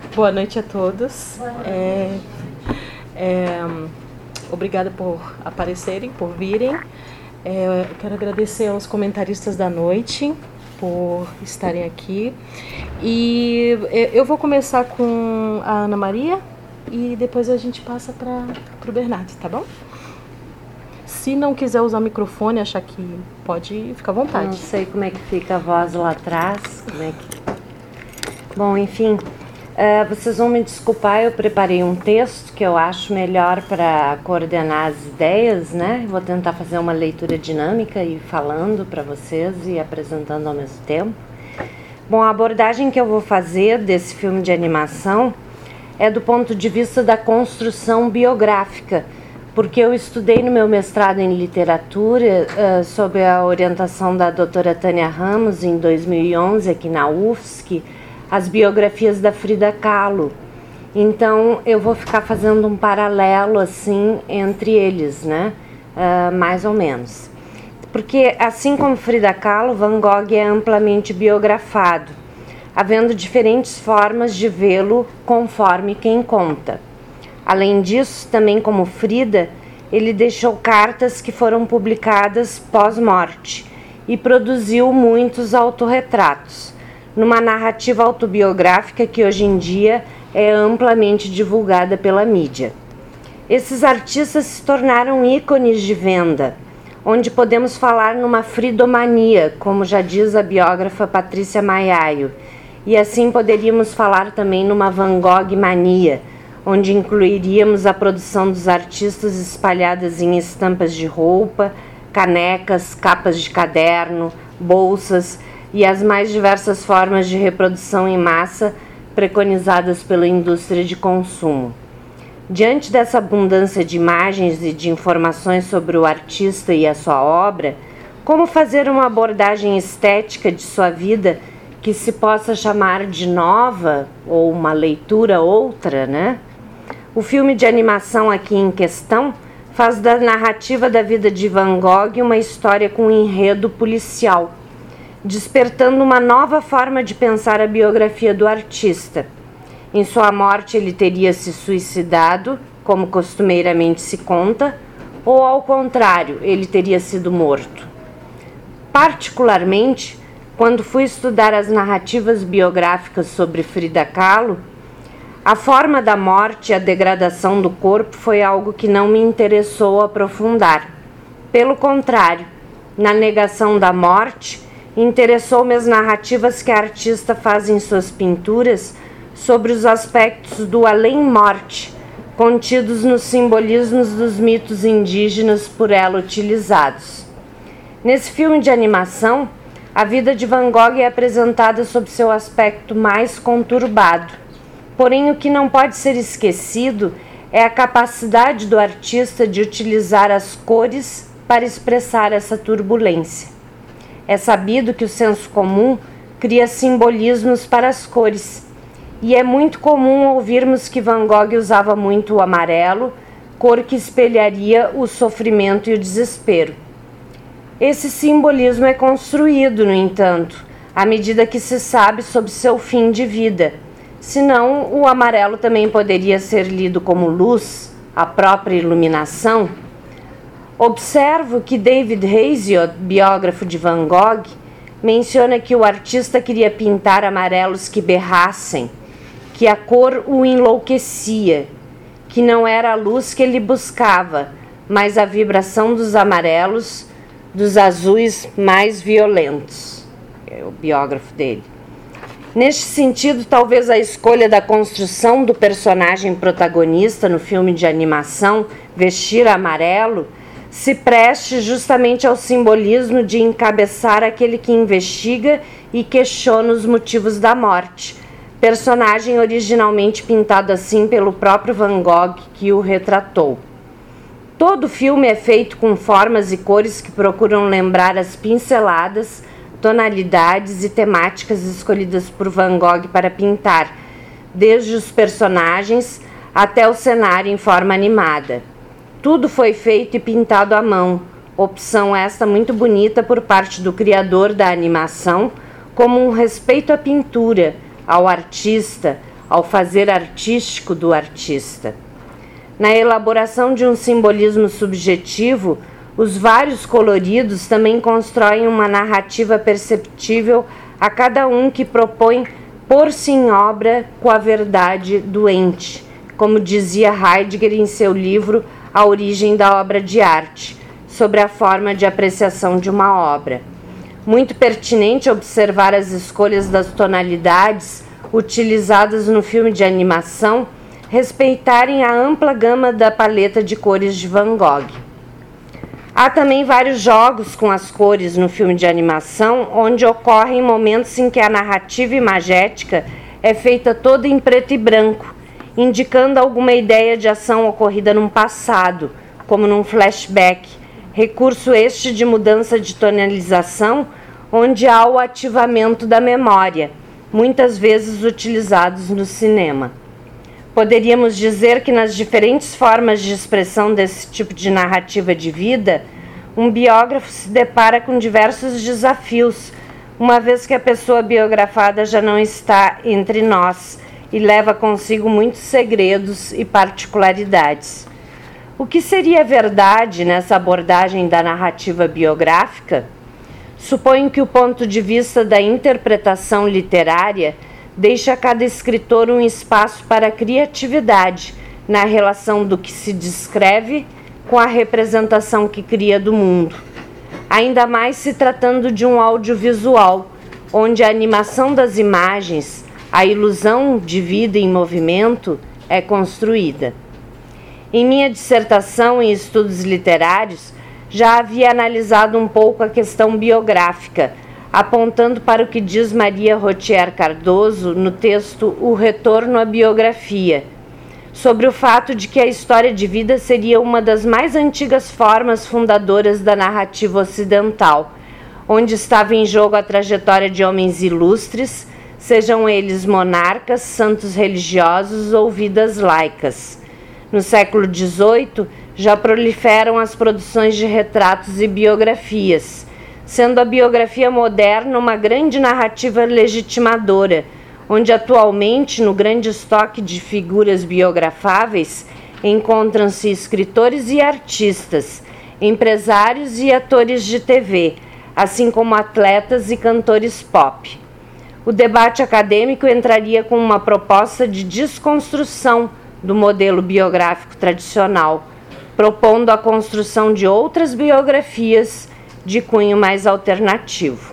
Boa noite a todos. Obrigada por aparecerem, por virem. Eu quero agradecer aos comentaristas da noite por estarem aqui. E eu vou começar com a Ana Maria e depois a gente passa para o Bernardo, tá bom? Se não quiser usar o microfone, achar que pode, fica à vontade. Não sei como é que fica a voz lá atrás. Bom, enfim, vocês vão me desculpar, eu preparei um texto que eu acho melhor para coordenar as ideias, né? Vou tentar fazer uma leitura dinâmica e falando para vocês e apresentando ao mesmo tempo. Bom, a abordagem que eu vou fazer desse filme de animação é do ponto de vista da construção biográfica, porque eu estudei no meu mestrado em literatura sob a orientação da doutora Tânia Ramos em 2011 aqui na UFSC, as biografias da Frida Kahlo. Então eu vou ficar fazendo um paralelo assim entre eles, né? Mais ou menos. Porque assim como Frida Kahlo, Van Gogh é amplamente biografado, havendo diferentes formas de vê-lo conforme quem conta. Além disso, também como Frida, ele deixou cartas que foram publicadas pós-morte e produziu muitos autorretratos, numa narrativa autobiográfica que hoje em dia é amplamente divulgada pela mídia. Esses artistas se tornaram ícones de venda, onde podemos falar numa fridomania, como já diz a biógrafa Patrícia Maiaio, e assim poderíamos falar também numa Van Gogh mania, onde incluiríamos a produção dos artistas espalhadas em estampas de roupa, canecas, capas de caderno, bolsas e as mais diversas formas de reprodução em massa preconizadas pela indústria de consumo. Diante dessa abundância de imagens e de informações sobre o artista e a sua obra, como fazer uma abordagem estética de sua vida que se possa chamar de nova ou uma leitura outra, né? O filme de animação aqui em questão faz da narrativa da vida de Van Gogh uma história com um enredo policial, despertando uma nova forma de pensar a biografia do artista. Em sua morte ele teria se suicidado, como costumeiramente se conta, ou ao contrário, ele teria sido morto. Particularmente, quando fui estudar as narrativas biográficas sobre Frida Kahlo, a forma da morte e a degradação do corpo foi algo que não me interessou aprofundar. Pelo contrário, na negação da morte, interessou-me as narrativas que a artista faz em suas pinturas sobre os aspectos do além-morte, contidos nos simbolismos dos mitos indígenas por ela utilizados. Nesse filme de animação, a vida de Van Gogh é apresentada sob seu aspecto mais conturbado. Porém, o que não pode ser esquecido é a capacidade do artista de utilizar as cores para expressar essa turbulência. É sabido que o senso comum cria simbolismos para as cores, e é muito comum ouvirmos que Van Gogh usava muito o amarelo, cor que espelharia o sofrimento e o desespero. Esse simbolismo é construído, no entanto, à medida que se sabe sobre seu fim de vida. Senão, o amarelo também poderia ser lido como luz, a própria iluminação. Observo que David Hesiod, biógrafo de Van Gogh, menciona que o artista queria pintar amarelos que berrassem, que a cor o enlouquecia, que não era a luz que ele buscava, mas a vibração dos amarelos, dos azuis mais violentos. É o biógrafo dele. Neste sentido, talvez a escolha da construção do personagem protagonista no filme de animação vestir amarelo se preste justamente ao simbolismo de encabeçar aquele que investiga e questiona os motivos da morte, personagem originalmente pintado assim pelo próprio Van Gogh que o retratou. Todo o filme é feito com formas e cores que procuram lembrar as pinceladas, tonalidades e temáticas escolhidas por Van Gogh para pintar, desde os personagens até o cenário em forma animada. Tudo foi feito e pintado à mão, opção esta muito bonita por parte do criador da animação, como um respeito à pintura, ao artista, ao fazer artístico do artista. Na elaboração de um simbolismo subjetivo, os vários coloridos também constroem uma narrativa perceptível a cada um que propõe pôr-se em obra com a verdade doente, como dizia Heidegger em seu livro A Origem da Obra de Arte, sobre a forma de apreciação de uma obra. Muito pertinente observar as escolhas das tonalidades utilizadas no filme de animação respeitarem a ampla gama da paleta de cores de Van Gogh. Há também vários jogos com as cores no filme de animação, onde ocorrem momentos em que a narrativa imagética é feita toda em preto e branco, indicando alguma ideia de ação ocorrida num passado, como num flashback, recurso este de mudança de tonalização, onde há o ativamento da memória, muitas vezes utilizados no cinema. Poderíamos dizer que nas diferentes formas de expressão desse tipo de narrativa de vida, um biógrafo se depara com diversos desafios, uma vez que a pessoa biografada já não está entre nós e leva consigo muitos segredos e particularidades. O que seria verdade nessa abordagem da narrativa biográfica? Suponho que o ponto de vista da interpretação literária deixa a cada escritor um espaço para a criatividade na relação do que se descreve com a representação que cria do mundo. Ainda mais se tratando de um audiovisual, onde a animação das imagens, a ilusão de vida em movimento, é construída. Em minha dissertação em estudos literários, já havia analisado um pouco a questão biográfica, apontando para o que diz Maria Rotier Cardoso no texto O Retorno à Biografia, sobre o fato de que a história de vida seria uma das mais antigas formas fundadoras da narrativa ocidental, onde estava em jogo a trajetória de homens ilustres, sejam eles monarcas, santos religiosos ou vidas laicas. No século XVIII, já proliferam as produções de retratos e biografias, sendo a biografia moderna uma grande narrativa legitimadora, onde atualmente, no grande estoque de figuras biografáveis, encontram-se escritores e artistas, empresários e atores de TV, assim como atletas e cantores pop. O debate acadêmico entraria com uma proposta de desconstrução do modelo biográfico tradicional, propondo a construção de outras biografias de cunho mais alternativo.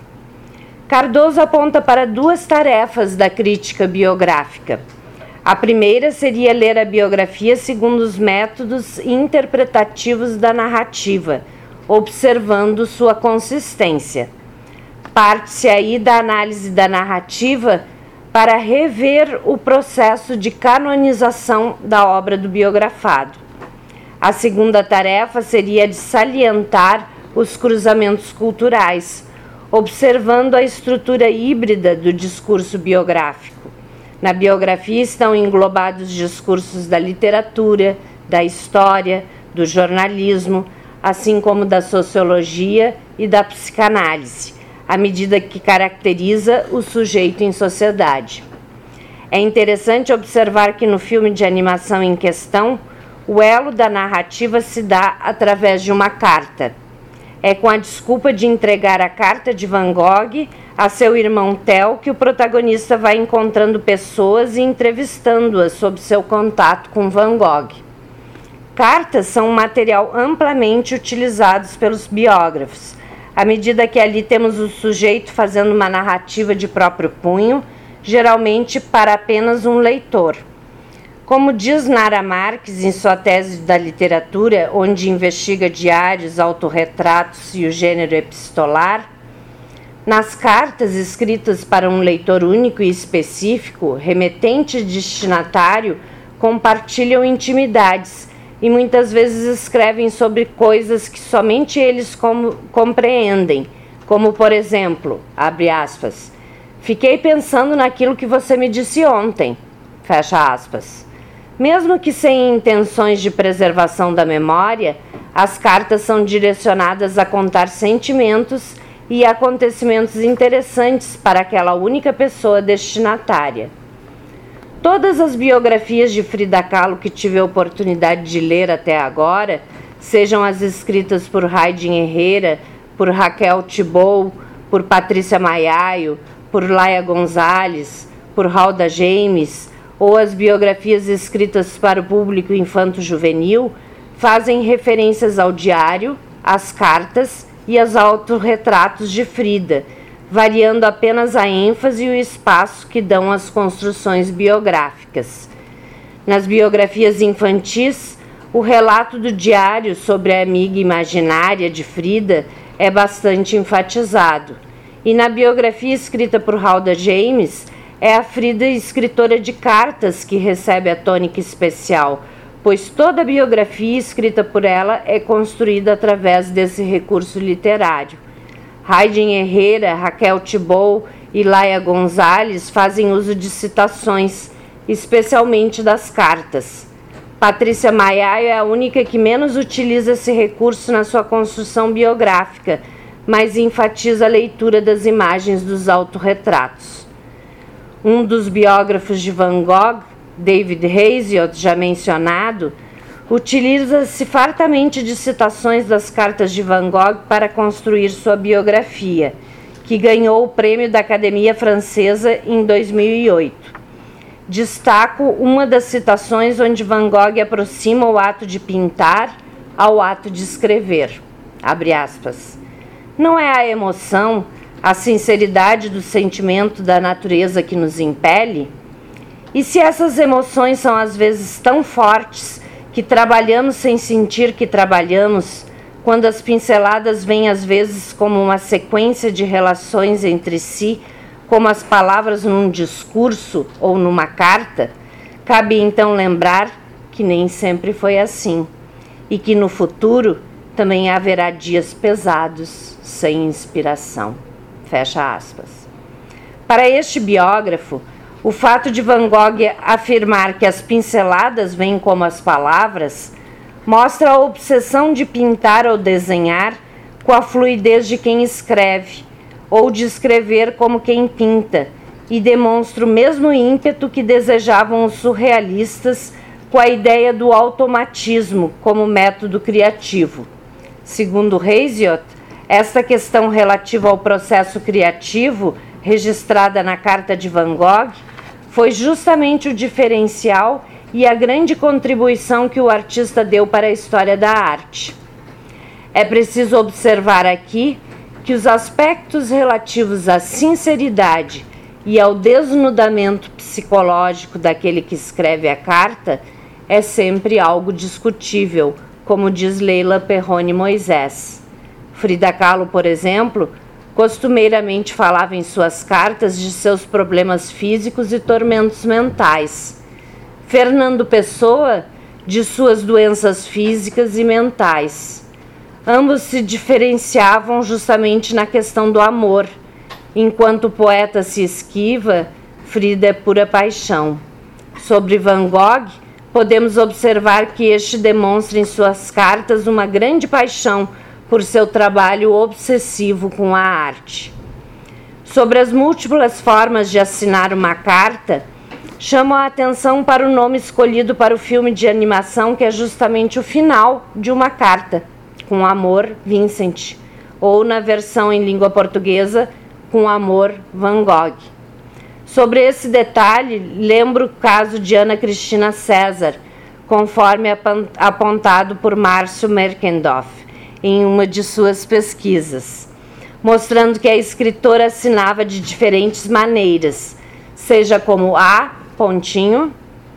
Cardoso aponta para duas tarefas da crítica biográfica. A primeira seria ler a biografia segundo os métodos interpretativos da narrativa, observando sua consistência. Parte-se aí da análise da narrativa para rever o processo de canonização da obra do biografado. A segunda tarefa seria de salientar os cruzamentos culturais, observando a estrutura híbrida do discurso biográfico. Na biografia estão englobados discursos da literatura, da história, do jornalismo, assim como da sociologia e da psicanálise, à medida que caracteriza o sujeito em sociedade. É interessante observar que no filme de animação em questão, o elo da narrativa se dá através de uma carta. É com a desculpa de entregar a carta de Van Gogh a seu irmão Theo que o protagonista vai encontrando pessoas e entrevistando-as sobre seu contato com Van Gogh. Cartas são um material amplamente utilizado pelos biógrafos, à medida que ali temos o sujeito fazendo uma narrativa de próprio punho, geralmente para apenas um leitor. Como diz Nara Marques em sua tese da literatura, onde investiga diários, autorretratos e o gênero epistolar, nas cartas escritas para um leitor único e específico, remetente e destinatário compartilham intimidades e muitas vezes escrevem sobre coisas que somente eles compreendem, como, por exemplo, abre aspas, fiquei pensando naquilo que você me disse ontem, fecha aspas. Mesmo que sem intenções de preservação da memória, as cartas são direcionadas a contar sentimentos e acontecimentos interessantes para aquela única pessoa destinatária. Todas as biografias de Frida Kahlo que tive a oportunidade de ler até agora, sejam as escritas por Raiden Herrera, por Raquel Thibault, por Patrícia Maiaio, por Laia Gonzalez, por Halda James, ou as biografias escritas para o público infanto-juvenil, fazem referências ao diário, às cartas e aos autorretratos de Frida, variando apenas a ênfase e o espaço que dão às construções biográficas. Nas biografias infantis, o relato do diário sobre a amiga imaginária de Frida é bastante enfatizado. E na biografia escrita por Halda James, é a Frida escritora de cartas que recebe a tônica especial, pois toda a biografia escrita por ela é construída através desse recurso literário. Raiden Herrera, Raquel Thibault e Laia Gonzalez fazem uso de citações, especialmente das cartas. Patrícia Maiaio é a única que menos utiliza esse recurso na sua construção biográfica, mas enfatiza a leitura das imagens dos autorretratos. Um dos biógrafos de Van Gogh, David Hesiod, já mencionado, utiliza-se fartamente de citações das cartas de Van Gogh para construir sua biografia, que ganhou o prêmio da Academia Francesa em 2008. Destaco uma das citações onde Van Gogh aproxima o ato de pintar ao ato de escrever. Abre aspas. Não é a emoção, a sinceridade do sentimento da natureza que nos impele? E se essas emoções são às vezes tão fortes que trabalhamos sem sentir que trabalhamos, quando as pinceladas vêm às vezes como uma sequência de relações entre si, como as palavras num discurso ou numa carta, cabe então lembrar que nem sempre foi assim e que no futuro também haverá dias pesados sem inspiração. Fecha aspas. Para este biógrafo, o fato de Van Gogh afirmar que as pinceladas vêm como as palavras mostra a obsessão de pintar ou desenhar com a fluidez de quem escreve, ou de escrever como quem pinta, e demonstra o mesmo ímpeto que desejavam os surrealistas com a ideia do automatismo como método criativo. Segundo Hesiod, esta questão relativa ao processo criativo, registrada na carta de Van Gogh, foi justamente o diferencial e a grande contribuição que o artista deu para a história da arte. É preciso observar aqui que os aspectos relativos à sinceridade e ao desnudamento psicológico daquele que escreve a carta é sempre algo discutível, como diz Leila Perrone Moisés. Frida Kahlo, por exemplo, costumeiramente falava em suas cartas de seus problemas físicos e tormentos mentais. Fernando Pessoa, de suas doenças físicas e mentais. Ambos se diferenciavam justamente na questão do amor. Enquanto o poeta se esquiva, Frida é pura paixão. Sobre Van Gogh, podemos observar que este demonstra em suas cartas uma grande paixão por seu trabalho obsessivo com a arte. Sobre as múltiplas formas de assinar uma carta, chamo a atenção para o nome escolhido para o filme de animação, que é justamente o final de uma carta, Com Amor, Vincent, ou na versão em língua portuguesa, Com Amor, Van Gogh. Sobre esse detalhe, lembro o caso de Ana Cristina César, conforme apontado por Márcio Merkendorf em uma de suas pesquisas, mostrando que a escritora assinava de diferentes maneiras, seja como A, pontinho,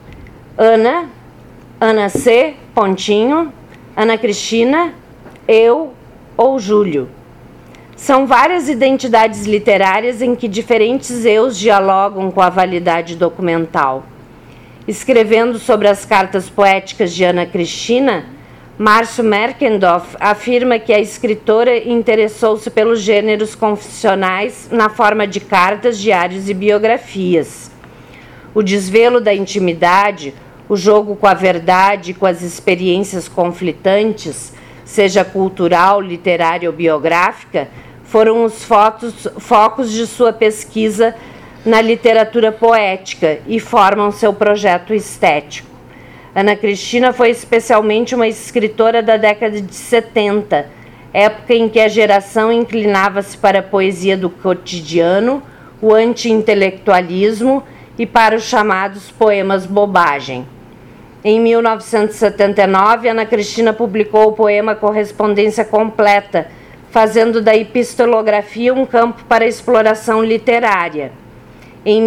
Ana, Ana C, pontinho, Ana Cristina, eu ou Júlio. São várias identidades literárias em que diferentes eus dialogam com a validade documental. Escrevendo sobre as cartas poéticas de Ana Cristina, Márcio Merkendorf afirma que a escritora interessou-se pelos gêneros confessionais na forma de cartas, diários e biografias. O desvelo da intimidade, o jogo com a verdade e com as experiências conflitantes, seja cultural, literária ou biográfica, foram os focos de sua pesquisa na literatura poética e formam seu projeto estético. Ana Cristina foi especialmente uma escritora da década de 70, época em que a geração inclinava-se para a poesia do cotidiano, o anti-intelectualismo e para os chamados poemas bobagem. Em 1979, Ana Cristina publicou o poema Correspondência Completa, fazendo da epistolografia um campo para exploração literária. Em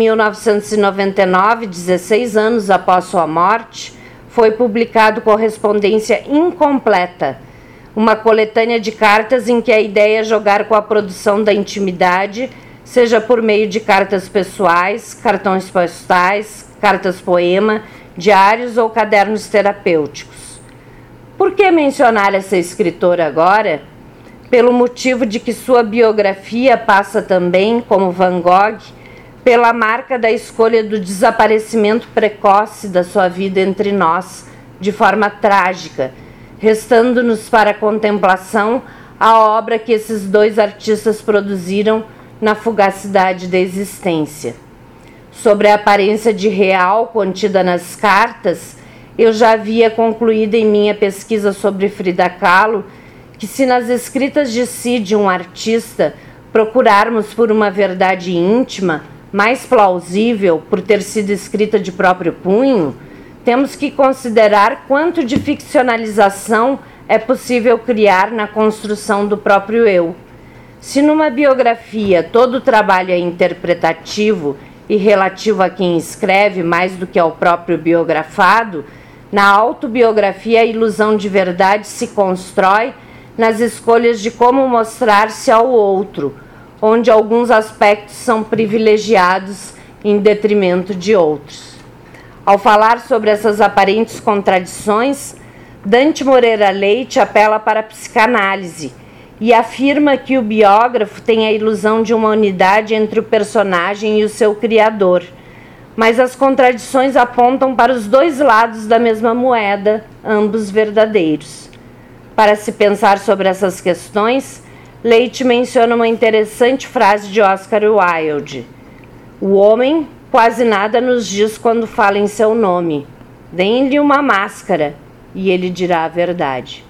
1999, 16 anos após sua morte, foi publicado Correspondência Incompleta, uma coletânea de cartas em que a ideia é jogar com a produção da intimidade, seja por meio de cartas pessoais, cartões postais, cartas-poema, diários ou cadernos terapêuticos. Por que mencionar essa escritora agora? Pelo motivo de que sua biografia passa também, como Van Gogh, pela marca da escolha do desaparecimento precoce da sua vida entre nós, de forma trágica, restando-nos para a contemplação a obra que esses dois artistas produziram na fugacidade da existência. Sobre a aparência de real contida nas cartas, eu já havia concluído em minha pesquisa sobre Frida Kahlo que, se nas escritas de si de um artista procurarmos por uma verdade íntima, mais plausível por ter sido escrita de próprio punho, temos que considerar quanto de ficcionalização é possível criar na construção do próprio eu. Se numa biografia todo o trabalho é interpretativo e relativo a quem escreve mais do que ao próprio biografado, na autobiografia a ilusão de verdade se constrói nas escolhas de como mostrar-se ao outro, onde alguns aspectos são privilegiados em detrimento de outros. Ao falar sobre essas aparentes contradições, Dante Moreira Leite apela para a psicanálise e afirma que o biógrafo tem a ilusão de uma unidade entre o personagem e o seu criador, mas as contradições apontam para os dois lados da mesma moeda, ambos verdadeiros. Para se pensar sobre essas questões, Leite menciona uma interessante frase de Oscar Wilde: "O homem quase nada nos diz quando fala em seu nome. Deem-lhe uma máscara e ele dirá a verdade."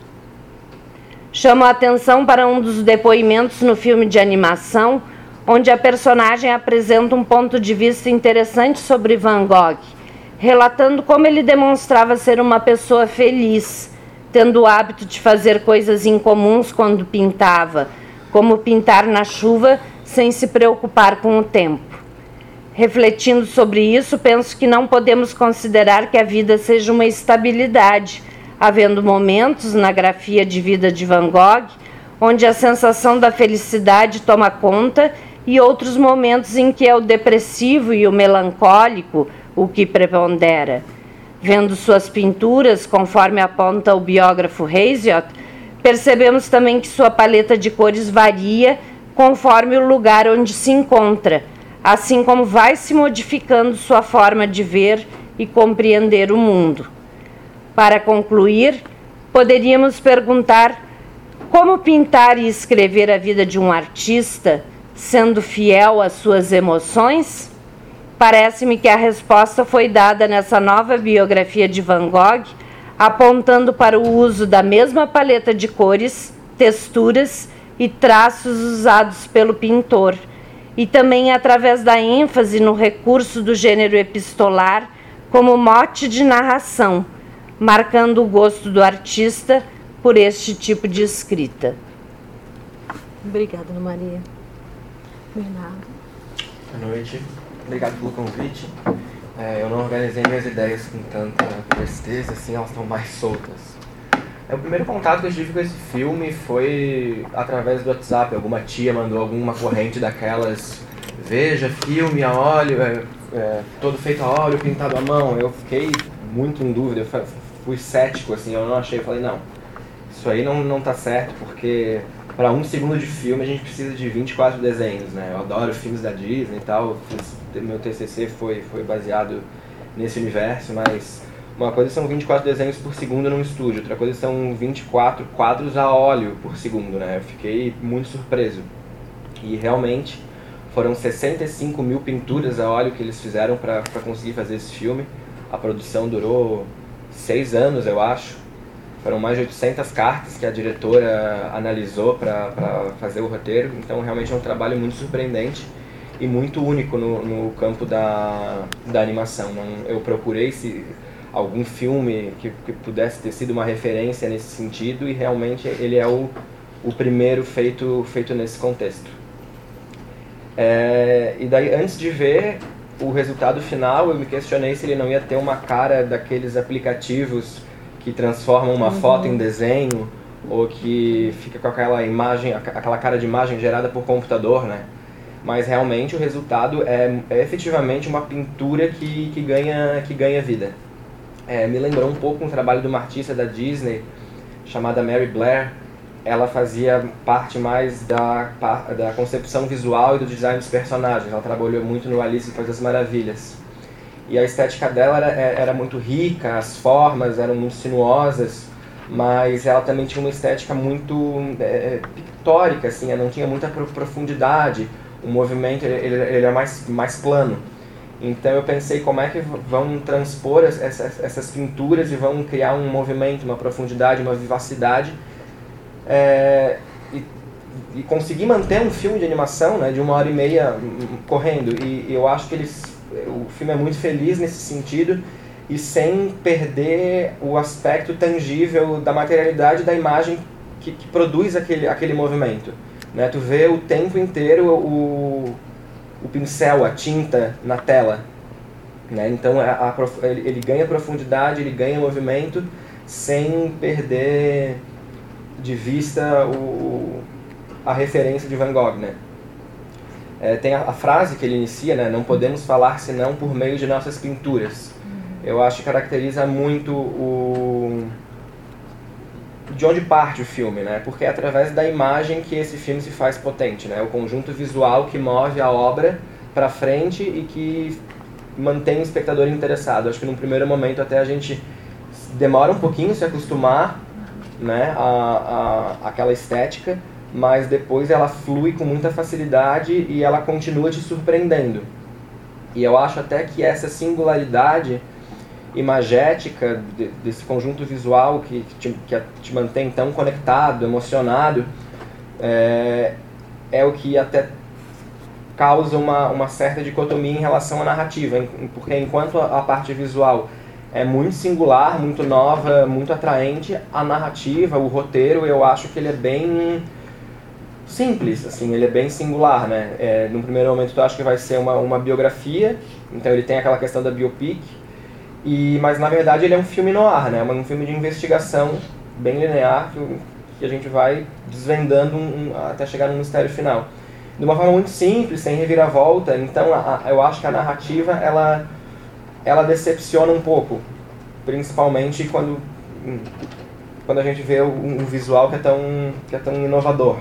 Chamo a atenção para um dos depoimentos no filme de animação, onde a personagem apresenta um ponto de vista interessante sobre Van Gogh, relatando como ele demonstrava ser uma pessoa feliz, tendo o hábito de fazer coisas incomuns quando pintava, como pintar na chuva sem se preocupar com o tempo. Refletindo sobre isso, penso que não podemos considerar que a vida seja uma estabilidade, havendo momentos na grafia de vida de Van Gogh onde a sensação da felicidade toma conta e outros momentos em que é o depressivo e o melancólico o que prepondera. Vendo suas pinturas, conforme aponta o biógrafo Hesiod, percebemos também que sua paleta de cores varia conforme o lugar onde se encontra, assim como vai se modificando sua forma de ver e compreender o mundo. Para concluir, poderíamos perguntar como pintar e escrever a vida de um artista, sendo fiel às suas emoções? Parece-me que a resposta foi dada nessa nova biografia de Van Gogh, apontando para o uso da mesma paleta de cores, texturas e traços usados pelo pintor, e também através da ênfase no recurso do gênero epistolar como mote de narração, marcando o gosto do artista por este tipo de escrita. Obrigada, Ana Maria. Bernardo. Boa noite. Obrigado pelo convite. Eu não organizei minhas ideias com tanta presteza, assim, elas estão mais soltas. O primeiro contato que eu tive com esse filme foi através do WhatsApp. Alguma tia mandou alguma corrente daquelas: veja, filme a óleo, todo feito a óleo, pintado à mão. Eu fiquei muito em dúvida, eu fui cético, assim, eu não achei, eu falei, não, isso aí não tá certo, porque para 1 segundo de filme a gente precisa de 24 desenhos, né? Eu adoro filmes da Disney e tal, meu TCC foi baseado nesse universo, mas uma coisa são 24 desenhos por segundo num estúdio, outra coisa são 24 quadros a óleo por segundo, né? Eu fiquei muito surpreso. E realmente Foram 65 mil pinturas a óleo que eles fizeram para conseguir fazer esse filme. A produção durou 6 anos, eu acho. Foram mais de 800 cartas que a diretora analisou para fazer o roteiro. Então, realmente é um trabalho muito surpreendente e muito único no campo da animação. Eu procurei algum filme que pudesse ter sido uma referência nesse sentido, e realmente ele é o primeiro feito nesse contexto. E daí, antes de ver o resultado final, eu me questionei se ele não ia ter uma cara daqueles aplicativos que transformam uma foto em desenho, ou que fica com aquela imagem, aquela cara de imagem gerada por computador, né? Mas realmente o resultado é efetivamente uma pintura que ganha vida. Me lembrou um pouco um trabalho de uma artista da Disney chamada Mary Blair. Ela fazia parte mais da concepção visual e do design dos personagens. Ela trabalhou muito no Alice no País das Maravilhas. E a estética dela era muito rica, as formas eram muito sinuosas, mas ela também tinha uma estética muito pictórica, assim, ela não tinha muita profundidade. O movimento ele é mais plano. Então eu pensei como é que vão transpor essas pinturas e vão criar um movimento, uma profundidade, uma vivacidade, e conseguir manter um filme de animação, né, de 1h30 correndo. E eu acho que o filme é muito feliz nesse sentido, e sem perder o aspecto tangível da materialidade da imagem que produz aquele movimento, né? Tu vê o tempo inteiro o pincel, a tinta na tela, né? Então ele ganha profundidade, ele ganha movimento, sem perder de vista a referência de Van Gogh, né? Tem a frase que ele inicia, né? Não podemos falar senão por meio de nossas pinturas. Eu acho que caracteriza muito de onde parte o filme, né? Porque é através da imagem que esse filme se faz potente, né? O conjunto visual que move a obra para frente e que mantém o espectador interessado. Acho que num primeiro momento até a gente demora um pouquinho a se acostumar, né, àquela estética, mas depois ela flui com muita facilidade e ela continua te surpreendendo. E eu acho até que essa singularidade imagética desse conjunto visual que te mantém tão conectado, emocionado, é o que até causa uma certa dicotomia em relação à narrativa, porque enquanto a parte visual é muito singular, muito nova, muito atraente, a narrativa, o roteiro, eu acho que ele é bem simples, assim, ele é bem singular, né? No primeiro momento tu acha que vai ser uma biografia, então ele tem aquela questão da biopic, mas na verdade ele é um filme noir, né? Um filme de investigação bem linear, que a gente vai desvendando até chegar no mistério final. De uma forma muito simples, sem reviravolta. Então eu acho que a narrativa ela decepciona um pouco, principalmente quando a gente vê um visual que é tão inovador.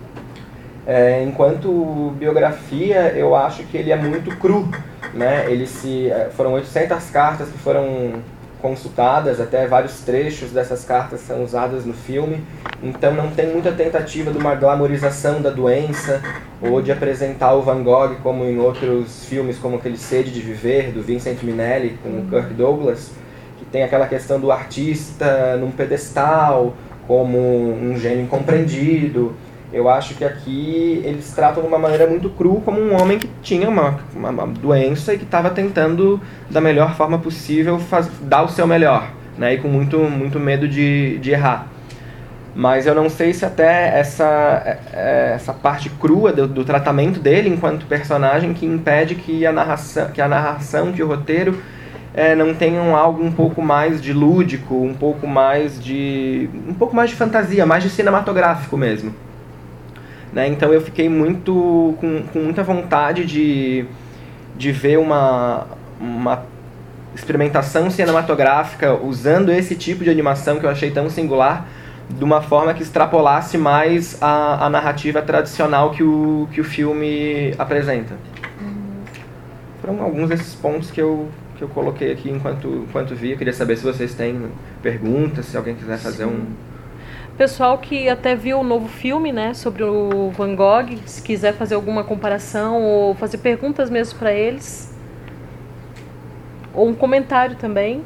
Enquanto biografia, eu acho que ele é muito cru, né? Foram 800 cartas que foram consultadas, até vários trechos dessas cartas são usadas no filme, então não tem muita tentativa de uma glamorização da doença, ou de apresentar o Van Gogh como em outros filmes, como aquele Sede de Viver, do Vincent Minnelli, com o Kirk Douglas, que tem aquela questão do artista num pedestal, como um gênio incompreendido. Eu acho que aqui eles tratam de uma maneira muito crua, como um homem que tinha uma doença e que estava tentando, da melhor forma possível, dar o seu melhor, né? E com muito medo de errar. Mas eu não sei se até essa parte crua do tratamento dele enquanto personagem que impede que a narração, que o roteiro não tenham algo um pouco mais de lúdico, um pouco mais de fantasia, mais de cinematográfico mesmo. Né? Então eu fiquei com muita vontade de ver uma experimentação cinematográfica usando esse tipo de animação que eu achei tão singular, de uma forma que extrapolasse mais a narrativa tradicional que o filme apresenta. Foram alguns desses pontos que eu coloquei aqui enquanto vi. Eu queria saber se vocês têm perguntas, se alguém quiser fazer pessoal que até viu o novo filme, né, sobre o Van Gogh, se quiser fazer alguma comparação ou fazer perguntas mesmo para eles. Ou um comentário também.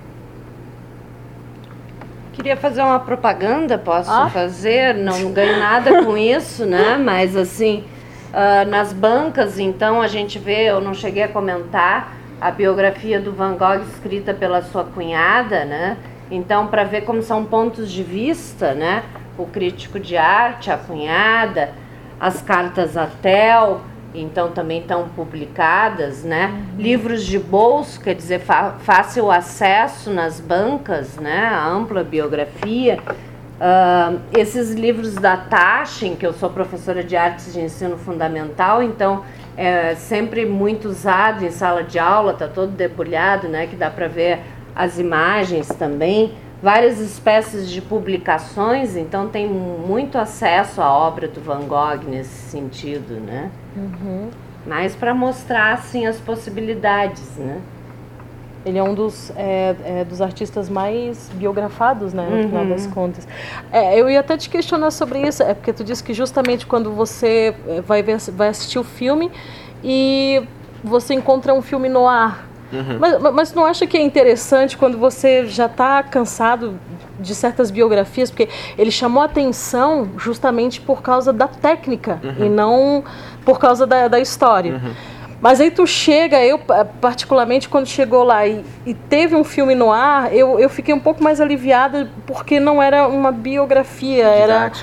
Queria fazer uma propaganda, posso fazer? Não ganho nada com isso, né? Mas assim, nas bancas, então, a gente vê, eu não cheguei a comentar, a biografia do Van Gogh escrita pela sua cunhada, né? Então, para ver como são pontos de vista, né? O crítico de arte, a cunhada, as cartas a Theo, então também estão publicadas, né? Livros de bolso, quer dizer, fácil acesso nas bancas, né? A ampla biografia. Esses livros da Taschen, que eu sou professora de artes de ensino fundamental, então é sempre muito usado em sala de aula, está todo debulhado, né? Que dá para ver as imagens também. Várias espécies de publicações, então tem muito acesso à obra do Van Gogh nesse sentido, né? Mas para mostrar, assim, as possibilidades, né? Ele é um dos artistas mais biografados, né, no final das contas. Eu ia até te questionar sobre isso, porque tu disse que justamente quando você vai assistir o filme e você encontra um filme no ar. Mas não acha que é interessante quando você já está cansado de certas biografias, porque ele chamou a atenção justamente por causa da técnica e não por causa da história. Mas aí tu chega, eu particularmente quando chegou lá e teve um filme no ar, eu fiquei um pouco mais aliviada porque não era uma biografia, era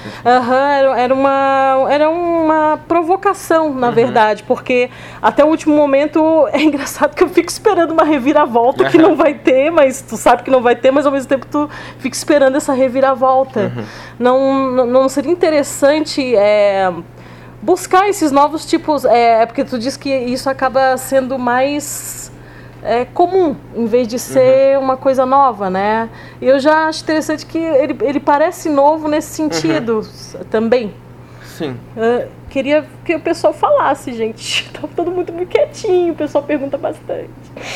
uma provocação, na verdade, porque até o último momento é engraçado que eu fico esperando uma reviravolta que não vai ter, mas tu sabe que não vai ter, mas ao mesmo tempo tu fica esperando essa reviravolta. Não seria interessante buscar esses novos tipos, porque tu diz que isso acaba sendo mais comum, em vez de ser uma coisa nova, né? E eu já acho interessante que ele parece novo nesse sentido também. Sim. Queria que o pessoal falasse, gente. Tá todo mundo muito quietinho, o pessoal pergunta bastante.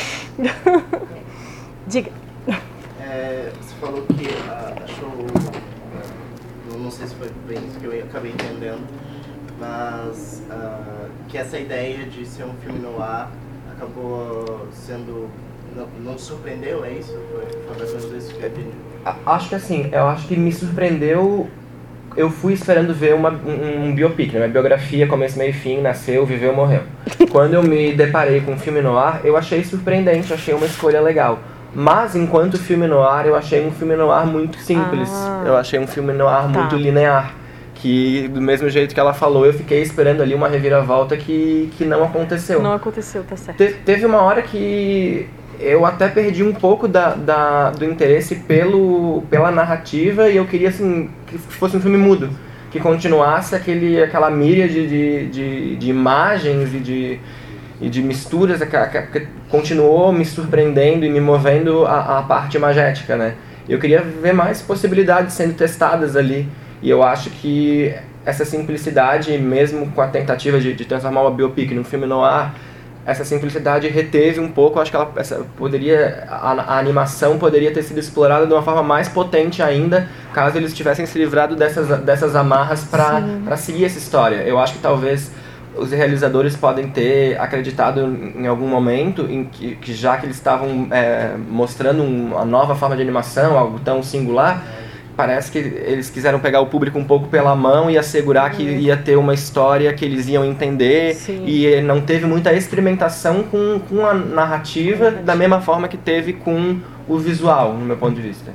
Diga. Você falou que achou, não sei se foi bem isso que eu acabei entendendo, mas que essa ideia de ser um filme no ar acabou sendo... Não surpreendeu, é isso? Foi mais ou menos isso que eu entendi. Acho que assim, eu acho que me surpreendeu. Eu fui esperando ver um biopic, né? Uma biografia, começo, meio e fim, nasceu, viveu, morreu. Quando eu me deparei com um filme no ar, eu achei surpreendente, achei uma escolha legal. Mas enquanto filme no ar, eu achei um filme no ar muito simples. Eu achei um filme no ar muito linear. Que do mesmo jeito que ela falou, eu fiquei esperando ali uma reviravolta que não aconteceu. Não aconteceu, tá certo. Teve uma hora que eu até perdi um pouco do interesse pela narrativa e eu queria assim, que fosse um filme mudo. Que continuasse aquela míriade de imagens e de misturas que continuou me surpreendendo e me movendo a parte imagética, né? Eu queria ver mais possibilidades sendo testadas ali. E eu acho que essa simplicidade, mesmo com a tentativa de transformar uma biopic num filme noir, essa simplicidade reteve um pouco. Acho que a animação poderia ter sido explorada de uma forma mais potente ainda, caso eles tivessem se livrado dessas amarras para seguir essa história. Eu acho que talvez os realizadores podem ter acreditado em algum momento em que já que eles estavam mostrando uma nova forma de animação, algo tão singular, parece que eles quiseram pegar o público um pouco pela mão e assegurar que ia ter uma história que eles iam entender. Sim. E não teve muita experimentação com a narrativa da mesma forma que teve com o visual, no meu ponto de vista.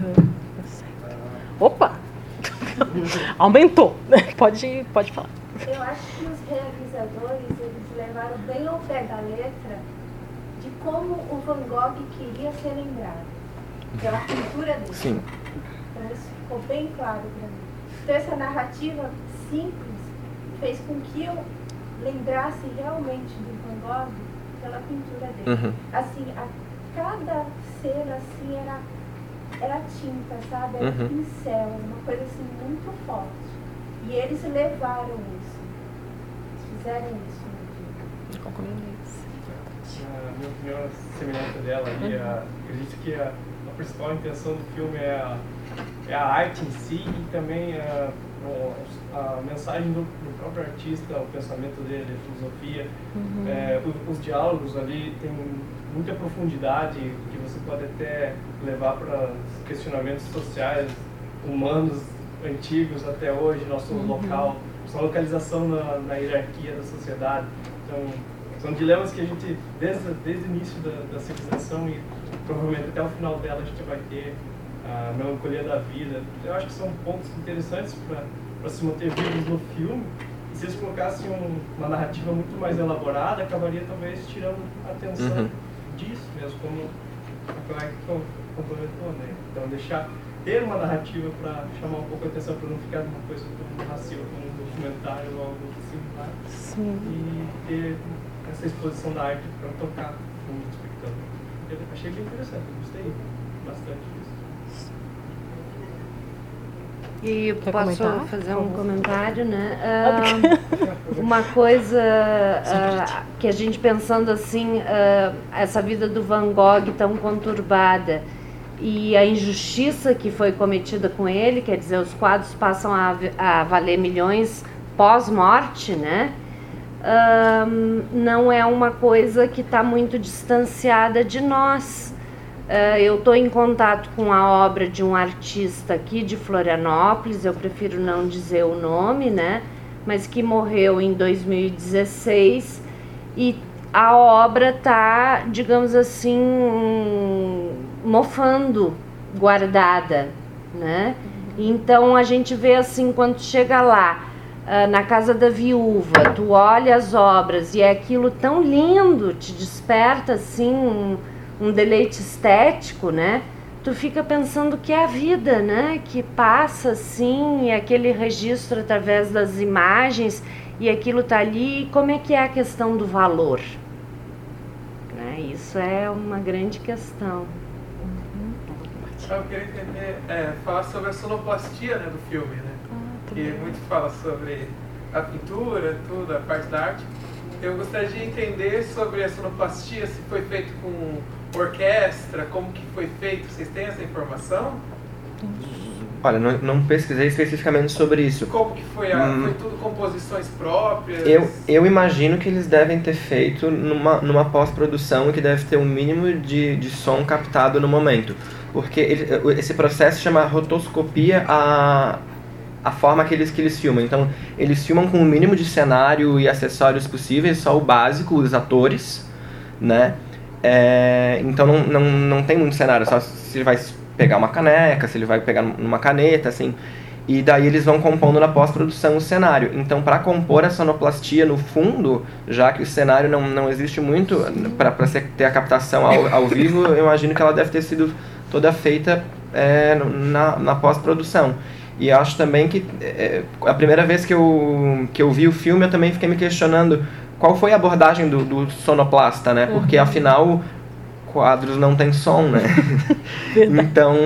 Opa! Aumentou. Pode falar. Eu acho que os realizadores, eles levaram bem ao pé da letra de como o Van Gogh queria ser lembrado, pela pintura dele. Sim. Então isso ficou bem claro para mim. Então essa narrativa simples fez com que eu lembrasse realmente do Van Gogh pela pintura dele. Assim, cada cena assim era tinta, sabe? Era pincel, uma coisa assim muito forte. E eles levaram isso. Eles fizeram isso no dia. A minha opinião é semelhante dela. E acredito que principal intenção do filme é a arte em si e também a mensagem do próprio artista, o pensamento dele, a filosofia. Os diálogos ali têm muita profundidade que você pode até levar para questionamentos sociais, humanos, antigos até hoje, nosso local, nossa localização na hierarquia da sociedade. Então, são dilemas que a gente, desde o início da civilização e provavelmente até o final dela, a gente vai ter a melancolia da vida. Eu acho que são pontos interessantes para se manter vivos no filme. E se eles colocassem uma narrativa muito mais elaborada, acabaria talvez tirando a atenção disso mesmo, como o colega complementou, né? Então ter uma narrativa para chamar um pouco a atenção, para não ficar uma coisa tão massiva como um documentário ou algo similar. Sim. E ter essa exposição da arte para tocar no espectador. Eu achei bem interessante, gostei bastante disso. E Quer posso comentar? fazer um comentário, né? Uma coisa que a gente pensando assim, essa vida do Van Gogh tão conturbada e a injustiça que foi cometida com ele, quer dizer, os quadros passam a valer milhões pós-morte, né? Não é uma coisa que está muito distanciada de nós. Eu estou em contato com a obra de um artista aqui de Florianópolis, eu prefiro não dizer o nome, né? Mas que morreu em 2016 e a obra está, digamos assim, mofando, guardada, né? Então a gente vê assim, quando chega lá, na casa da viúva, tu olha as obras e é aquilo tão lindo, te desperta assim um deleite estético, né? Tu fica pensando que é a vida, né? Que passa assim, e aquele registro através das imagens, e aquilo tá ali, e como é que é a questão do valor? Né? Isso é uma grande questão. Eu queria entender, falar sobre a sonoplastia, né, do filme, né? Que muito fala sobre a pintura, tudo, a parte da arte. Eu gostaria de entender sobre a sonoplastia, se foi feito com orquestra, como que foi feito, vocês têm essa informação? Olha, não pesquisei especificamente sobre isso. Como que foi? Foi tudo composições próprias? Eu imagino que eles devem ter feito numa pós-produção que deve ter um mínimo de som captado no momento. Porque esse processo chama rotoscopia a forma que eles filmam. Então, eles filmam com o mínimo de cenário e acessórios possíveis, só o básico, os atores, né? Então não tem muito cenário, só se ele vai pegar uma caneca, se ele vai pegar numa caneta, assim. E daí eles vão compondo na pós-produção o cenário. Então, para compor a sonoplastia no fundo, já que o cenário não existe muito, para ter a captação ao vivo, eu imagino que ela deve ter sido toda feita na pós-produção. E acho também que a primeira vez que eu vi o filme, eu também fiquei me questionando qual foi a abordagem do sonoplasta, né? Porque afinal quadros não tem som, né? Então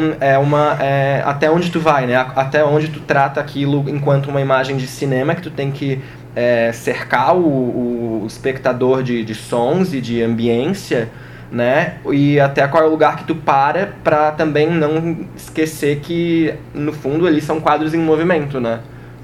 até onde tu vai, né? Até onde tu trata aquilo enquanto uma imagem de cinema, que tu tem que cercar o espectador de sons e de ambiência, né? E até qual é o lugar que tu para também não esquecer que no fundo eles são quadros em movimento, né?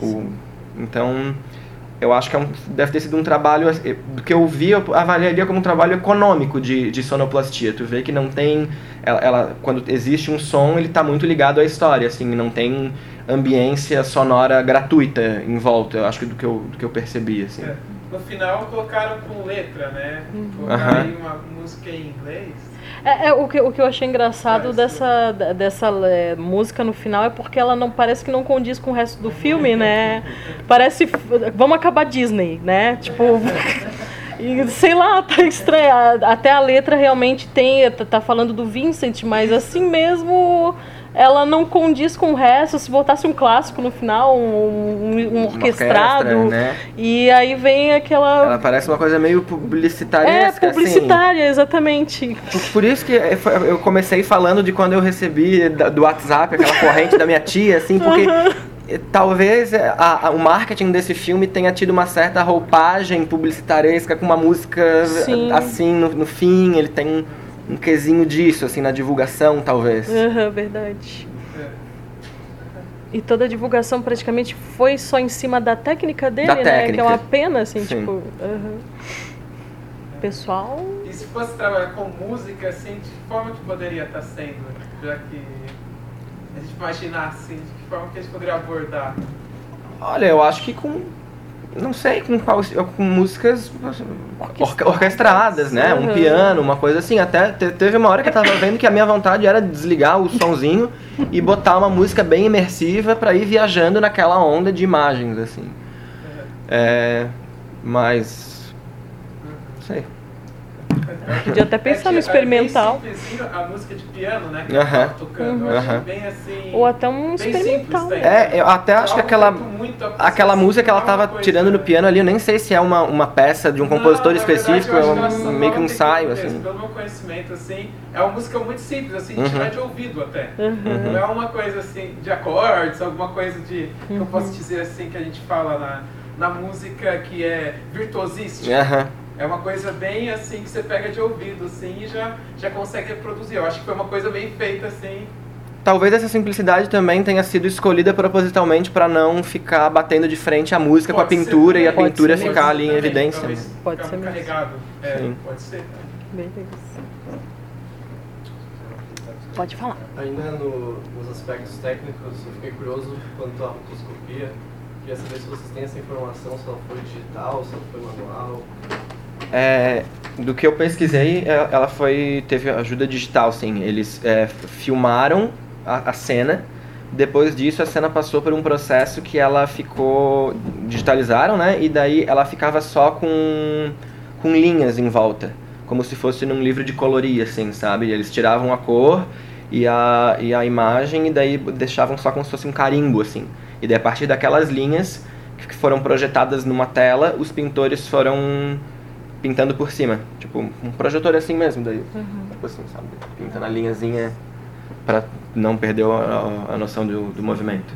Então eu acho que deve ter sido um trabalho, do que eu vi, eu avaliaria como um trabalho econômico de sonoplastia. Tu vê que não tem, quando existe um som, ele está muito ligado à história, assim, não tem ambiência sonora gratuita em volta, eu acho que do que eu percebi, assim. No final colocaram com letra, né? Colocaram aí uma música em inglês. O que eu achei engraçado dessa música no final é porque ela parece que não condiz com o resto do filme, né? Parece, vamos acabar Disney, né? Tipo, sei lá, tá estranho. Até a letra realmente tá falando do Vincent, mas assim mesmo ela não condiz com o resto. Se botasse um clássico no final, um orquestrado, orquestra, né? E aí vem aquela... Ela parece uma coisa meio publicitária. Publicitária, assim. Exatamente. Por isso que eu comecei falando de quando eu recebi do WhatsApp aquela corrente da minha tia, assim, porque talvez o marketing desse filme tenha tido uma certa roupagem publicitaresca com uma música assim no fim, ele tem um quesinho disso, assim, na divulgação, talvez. Verdade. E toda a divulgação praticamente foi só em cima da técnica dele, Da né? técnica. Que é uma pena, assim, Sim. tipo... Pessoal... E se fosse trabalhar com música, assim, de que forma que poderia estar sendo? Já que a gente imaginar, assim, de que forma que a gente poderia abordar? Olha, eu acho que não sei, com músicas orquestradas, né? Um piano, uma coisa assim. Até teve uma hora que eu tava vendo que a minha vontade era desligar o sonzinho e botar uma música bem imersiva pra ir viajando naquela onda de imagens, assim. Mas... não sei. Podia até pensar no experimental. É bem simplesinho a música de piano, né? Que eu tava tocando. Eu achei bem assim... Ou até um bem experimental. simples, Eu até acho que aquela música que ela tava tirando no piano ali, eu nem sei se é uma peça de um compositor específico, verdade, é meio que um ensaio, assim. Pelo meu conhecimento, assim, é uma música muito simples, assim, de tirar de ouvido até. Não é uma coisa, assim, de acordes, alguma coisa de, que eu posso dizer, assim, que a gente fala na música que é virtuosística. É uma coisa bem assim que você pega de ouvido, assim, e já consegue reproduzir. Eu acho que foi uma coisa bem feita, assim. Talvez essa simplicidade também tenha sido escolhida propositalmente para não ficar batendo de frente a música com a pintura e a pintura ficar ali em evidência. Pode ser mesmo. Carregado. Pode ser. Beleza. Pode falar. Ainda nos aspectos técnicos, eu fiquei curioso quanto à rotoscopia. Queria saber se vocês têm essa informação, se ela foi digital, se ela foi manual. Do que eu pesquisei, ela teve ajuda digital, sim. Eles filmaram a cena. Depois disso, a cena passou por um processo que ela ficou... digitalizaram, né? E daí ela ficava só com linhas em volta. Como se fosse num livro de colorir, assim, sabe? Eles tiravam a cor e a imagem e daí deixavam só como se fosse um carimbo, assim. E daí, a partir daquelas linhas que foram projetadas numa tela, os pintores foram pintando por cima. Tipo, um projetor assim mesmo, daí. Tipo assim, sabe? Pinta na linhazinha pra não perder a noção do movimento.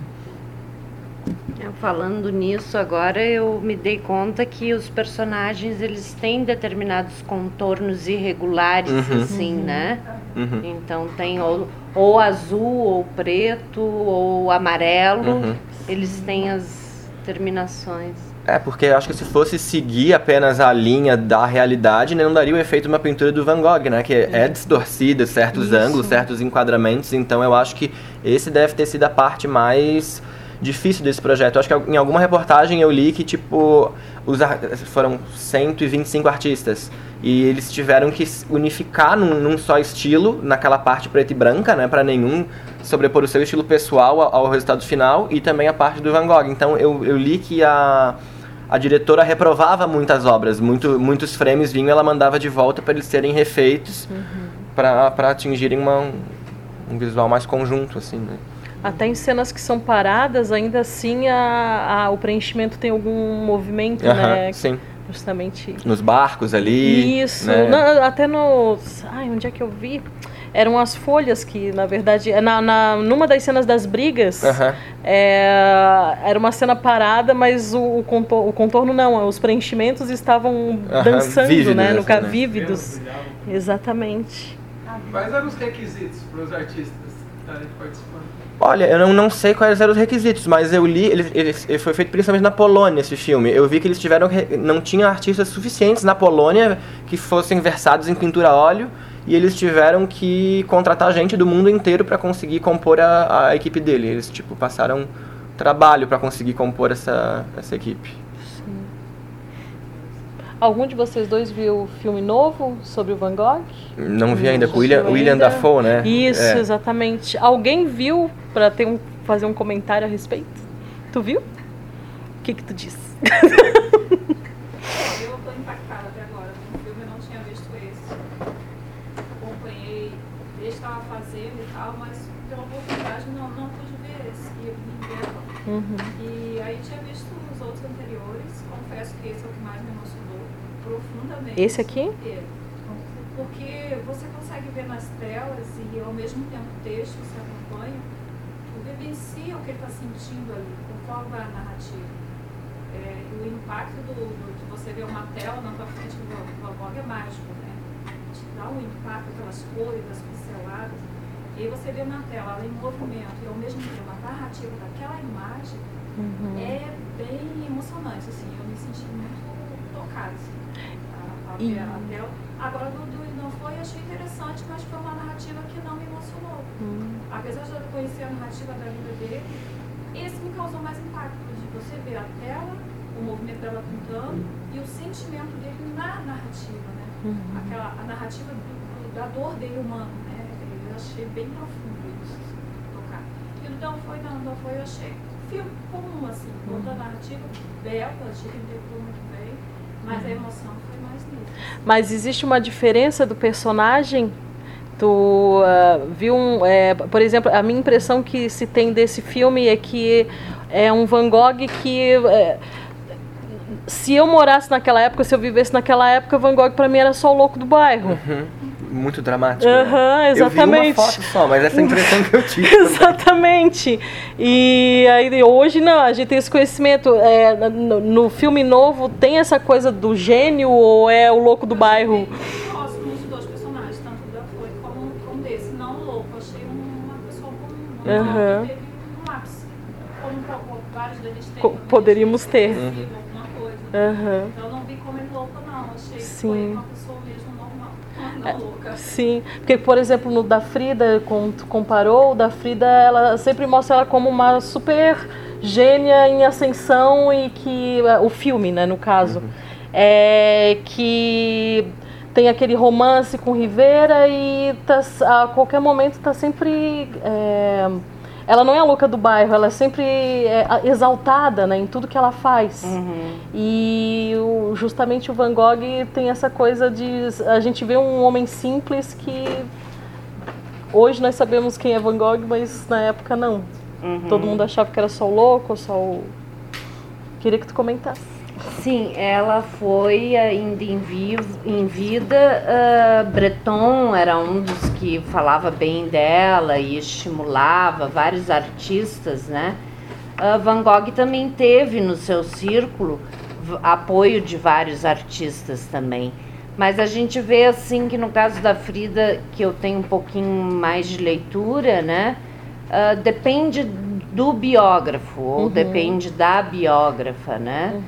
Falando nisso agora, eu me dei conta que os personagens, eles têm determinados contornos irregulares, assim, né? Então tem ou azul, ou preto, ou amarelo. Eles têm as terminações. Porque eu acho que se fosse seguir apenas a linha da realidade, né, não daria o efeito de uma pintura do Van Gogh, né? Que é distorcida, certos ângulos, certos enquadramentos. Então eu acho que esse deve ter sido a parte mais difícil desse projeto. Eu acho que em alguma reportagem eu li que, tipo, foram 125 artistas. E eles tiveram que unificar num só estilo, naquela parte preta e branca, né? Para nenhum sobrepor o seu estilo pessoal ao resultado final, e também a parte do Van Gogh. Então eu li que a diretora reprovava muitas obras, muitos frames vinham e ela mandava de volta para eles serem refeitos, para atingirem um visual mais conjunto, assim, né? Até em cenas que são paradas, ainda assim o preenchimento tem algum movimento, né? Sim. Justamente. Nos barcos ali. Isso. Né? Até nos... onde é que eu vi? Eram as folhas que, na verdade... numa das cenas das brigas, era uma cena parada, mas o contorno não. Os preenchimentos estavam dançando, vívidos, né? No caso, né? vívidos. Exatamente. Quais eram os requisitos para os artistas estarem participando? Olha, eu não sei quais eram os requisitos, mas eu li, ele foi feito principalmente na Polônia, esse filme. Eu vi que eles não tinham artistas suficientes na Polônia que fossem versados em pintura a óleo, e eles tiveram que contratar gente do mundo inteiro para conseguir compor a equipe dele. Eles, tipo, passaram trabalho para conseguir compor essa equipe. Sim. Algum de vocês dois viu o filme novo sobre o Van Gogh? Não vi ainda, com o William Dafoe, né? Isso, exatamente. Alguém viu para fazer um comentário a respeito? Tu viu? O que tu disse? Eu estou impactada até agora com o filme, eu não tinha visto esse. Acompanhei desde que estava fazendo e tal, mas pela oportunidade não pude ver esse. E eu vim ver agora. E aí tinha visto os outros anteriores. Confesso que esse é o que mais me emocionou profundamente. Esse aqui? Porque você consegue ver nas telas e ao mesmo tempo o texto se acompanha, tu vivencia o que ele está sentindo ali, conforme a narrativa. E o impacto de você ver uma tela na tua frente do Van Gogh é mágico, né? Te dá um impacto, aquelas cores, as pinceladas, e aí você vê na tela ela em movimento e ao mesmo tempo a narrativa daquela imagem é bem emocionante, assim, eu me senti muito tocada, assim, a ver a tela. Agora do Não Foi, eu achei interessante, mas foi uma narrativa que não me emocionou. Apesar de eu conhecer a narrativa da vida dele, esse me causou mais impacto, de você ver a tela, o movimento dela pintando e o sentimento dele na narrativa, né? A narrativa da dor dele humano, né? Eu achei bem profundo isso, assim, tocar. E o Não Foi, eu achei filme comum, assim, toda a narrativa bela, achei que interpretou muito bem, mas a emoção foi mais nisso. Mas existe uma diferença do personagem? Tu viu por exemplo, a minha impressão que se tem desse filme é que é um Van Gogh que se eu morasse naquela época, se eu vivesse naquela época, Van Gogh para mim era só o louco do bairro. Muito dramático. Né? Exatamente. Eu vi uma foto só, mas essa é a impressão que eu tive. Exatamente. E aí hoje não, a gente tem esse conhecimento. No filme novo tem essa coisa do gênio ou é o louco do bairro? Próximo dos dois personagens, tanto da Foi como desse, não louco. Achei uma pessoa comum. Teve um ápice. Como vários deles têm. Poderíamos ter. Alguma coisa. Então eu não vi como ele louco, não. Achei que foi uma pessoa mesmo normal. Não louca. Sim, porque, por exemplo, no da Frida, como tu comparou, o da Frida, ela sempre mostra ela como uma super gênia em ascensão e que, o filme, né, no caso, que tem aquele romance com Rivera e a qualquer momento está sempre... ela não é a louca do bairro, ela é sempre exaltada, né, em tudo que ela faz. E justamente o Van Gogh tem essa coisa de... A gente vê um homem simples que... Hoje nós sabemos quem é Van Gogh, mas na época não. Todo mundo achava que era só o louco, só o... Queria que tu comentasse. Sim, ela foi ainda em vida. Breton era um dos que falava bem dela e estimulava vários artistas, né? Van Gogh também teve no seu círculo apoio de vários artistas também. Mas a gente vê assim que no caso da Frida, que eu tenho um pouquinho mais de leitura, né? Depende do biógrafo ou depende da biógrafa, né?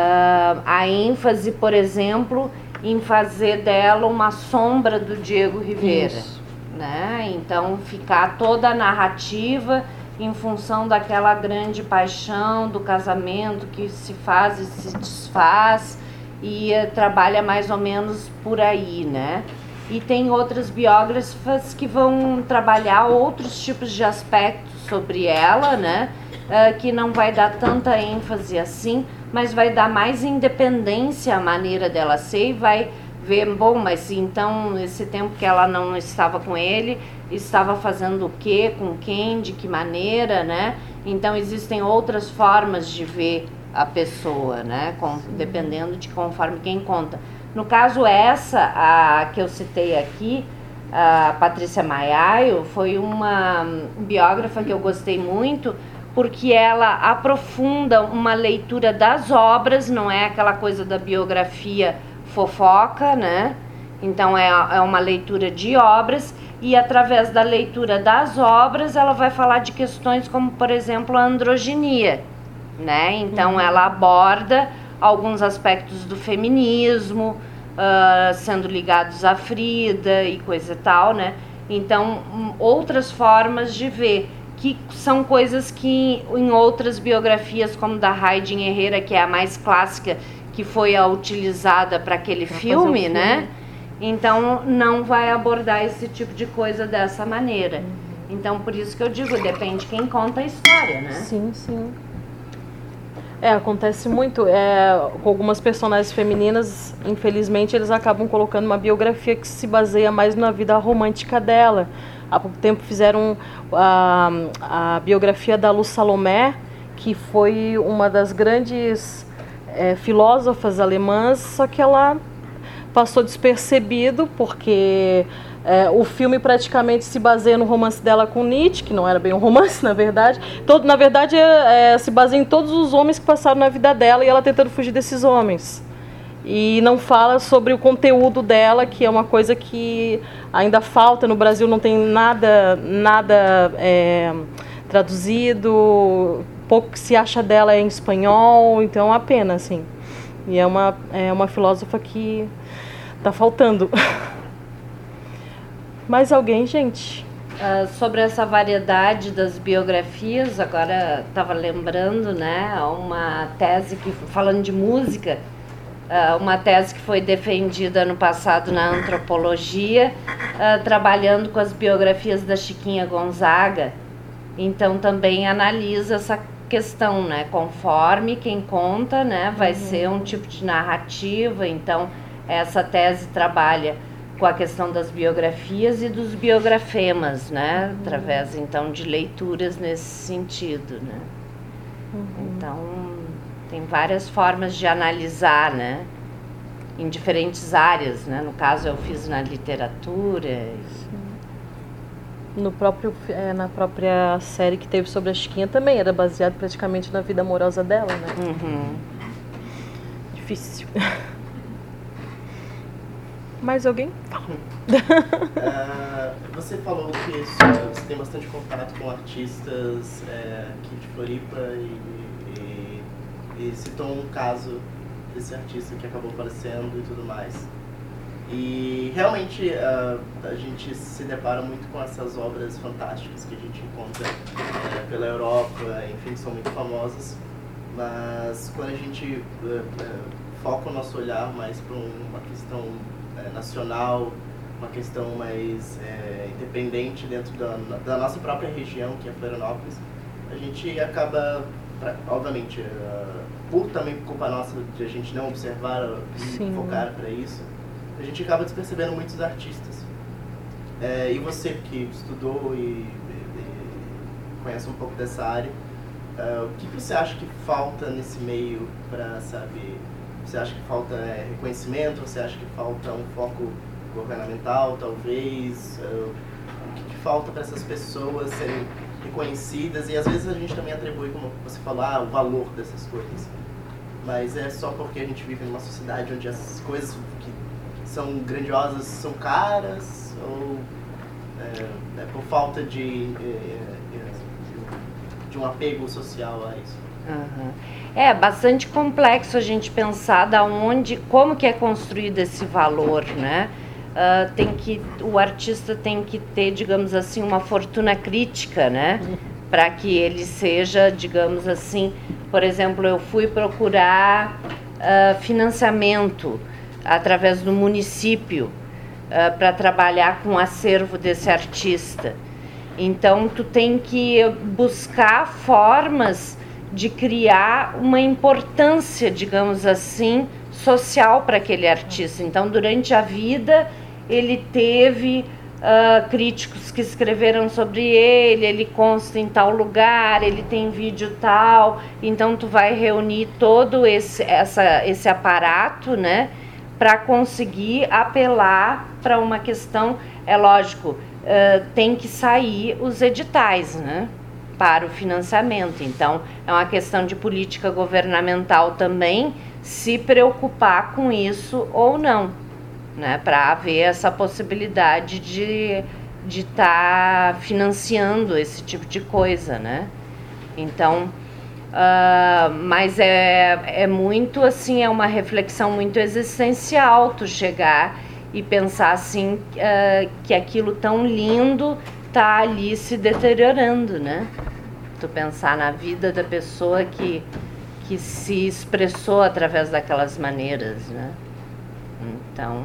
A ênfase, por exemplo, em fazer dela uma sombra do Diego Rivera, né? Então ficar toda a narrativa em função daquela grande paixão do casamento que se faz e se desfaz e trabalha mais ou menos por aí, né? E tem outras biógrafas que vão trabalhar outros tipos de aspectos sobre ela, né? Que não vai dar tanta ênfase assim, mas vai dar mais independência à maneira dela ser e vai ver, bom, mas então esse tempo que ela não estava com ele, estava fazendo o quê, com quem, de que maneira, né? Então existem outras formas de ver a pessoa, né? Dependendo de conforme quem conta. No caso a que eu citei aqui, a Patrícia Maiaio, foi uma biógrafa que eu gostei muito, porque ela aprofunda uma leitura das obras, não é aquela coisa da biografia fofoca, né? Então é uma leitura de obras e através da leitura das obras ela vai falar de questões como, por exemplo, a androginia, né? Então ela aborda alguns aspectos do feminismo, sendo ligados à Frida e coisa e tal, né? Então outras formas de ver, que são coisas que em outras biografias, como da Haydn Herrera, que é a mais clássica, que foi a utilizada para aquele filme, né? Então não vai abordar esse tipo de coisa dessa maneira. Então por isso que eu digo, depende quem conta a história, né? Sim, sim. Acontece muito. Com algumas personagens femininas, infelizmente, eles acabam colocando uma biografia que se baseia mais na vida romântica dela. Há pouco tempo fizeram a biografia da Lu Salomé, que foi uma das grandes filósofas alemãs, só que ela passou despercebido, porque o filme praticamente se baseia no romance dela com Nietzsche, que não era bem um romance, na verdade. Na verdade, se baseia em todos os homens que passaram na vida dela e ela tentando fugir desses homens. e não fala sobre o conteúdo dela, que é uma coisa que ainda falta no Brasil, não tem nada traduzido, pouco que se acha dela é em espanhol, então é uma pena, assim. E é uma filósofa que tá faltando. Mais alguém, gente? Sobre essa variedade das biografias, agora estava lembrando, né, uma tese falando de música, uma tese que foi defendida no passado na antropologia, trabalhando com as biografias da Chiquinha Gonzaga. Então também analisa essa questão, né, conforme quem conta, né, vai ser um tipo de narrativa. Então essa tese trabalha com a questão das biografias e dos biografemas, né, através então de leituras nesse sentido, né. Então tem várias formas de analisar, né, em diferentes áreas, né. No caso eu fiz na literatura. Na própria série que teve sobre a Chiquinha também era baseado praticamente na vida amorosa dela, né? Difícil. Mais alguém? Você falou que você tem bastante contato com artistas aqui de Floripa e citou um caso desse artista que acabou aparecendo e tudo mais. E realmente a gente se depara muito com essas obras fantásticas que a gente encontra pela Europa, enfim, que são muito famosas, mas quando a gente foca o nosso olhar mais para uma questão nacional, uma questão mais independente dentro da nossa própria região, que é Florianópolis, a gente acaba, obviamente, por também culpa nossa de a gente não observar e focar para isso, a gente acaba despercebendo muitos artistas. E você que estudou e conhece um pouco dessa área, o que você acha que falta nesse meio para, sabe, você acha que falta reconhecimento, você acha que falta um foco governamental, talvez? O que falta para essas pessoas serem reconhecidas? E às vezes a gente também atribui, como você falou, o valor dessas coisas. Mas é só porque a gente vive numa sociedade onde essas coisas que são grandiosas são caras, ou é por falta de um apego social a isso? É bastante complexo a gente pensar como que é construído esse valor, né? O artista tem que ter, digamos assim, uma fortuna crítica, né? Para que ele seja, digamos assim, por exemplo, eu fui procurar financiamento através do município para trabalhar com o acervo desse artista. Então tu tem que buscar formas de criar uma importância, digamos assim, social para aquele artista. Então durante a vida ele teve críticos que escreveram sobre ele consta em tal lugar, ele tem vídeo tal. Então tu vai reunir todo esse aparato, né, para conseguir apelar para uma questão. É lógico, tem que sair os editais, né, para o financiamento. Então é uma questão de política governamental também se preocupar com isso ou não, né, para haver essa possibilidade de estar financiando esse tipo de coisa, né. Então mas é muito assim, é uma reflexão muito existencial tu chegar e pensar assim que aquilo tão lindo tá ali se deteriorando, né? Tu pensar na vida da pessoa que se expressou através daquelas maneiras, né? Então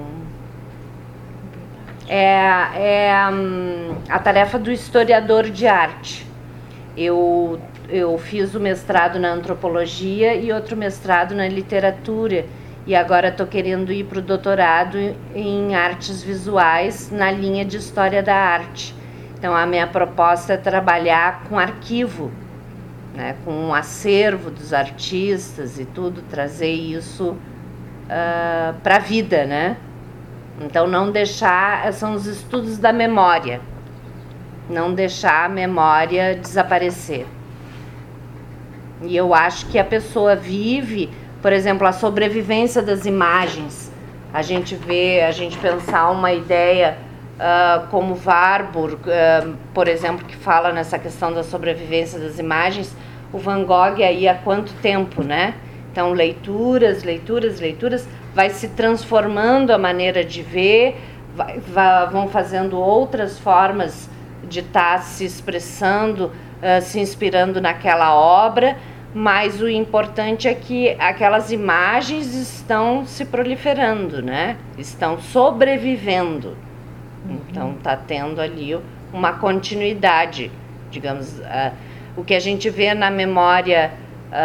a tarefa do historiador de arte. Eu fiz o mestrado na antropologia e outro mestrado na literatura, e agora estou querendo ir para o doutorado em artes visuais na linha de história da arte. Então a minha proposta é trabalhar com arquivo, né, com um acervo dos artistas e tudo, trazer isso para a vida, né? Então não deixar, são os estudos da memória, não deixar a memória desaparecer. E eu acho que a pessoa vive por exemplo, a sobrevivência das imagens. A gente pensar uma ideia como Warburg, por exemplo, que fala nessa questão da sobrevivência das imagens, o Van Gogh aí há quanto tempo, né? Então, leituras, vai se transformando a maneira de ver, vão fazendo outras formas de estar se expressando, se inspirando naquela obra, mas o importante é que aquelas imagens estão se proliferando, né? Estão sobrevivendo. Então, está tendo ali uma continuidade, digamos. O que a gente vê na memória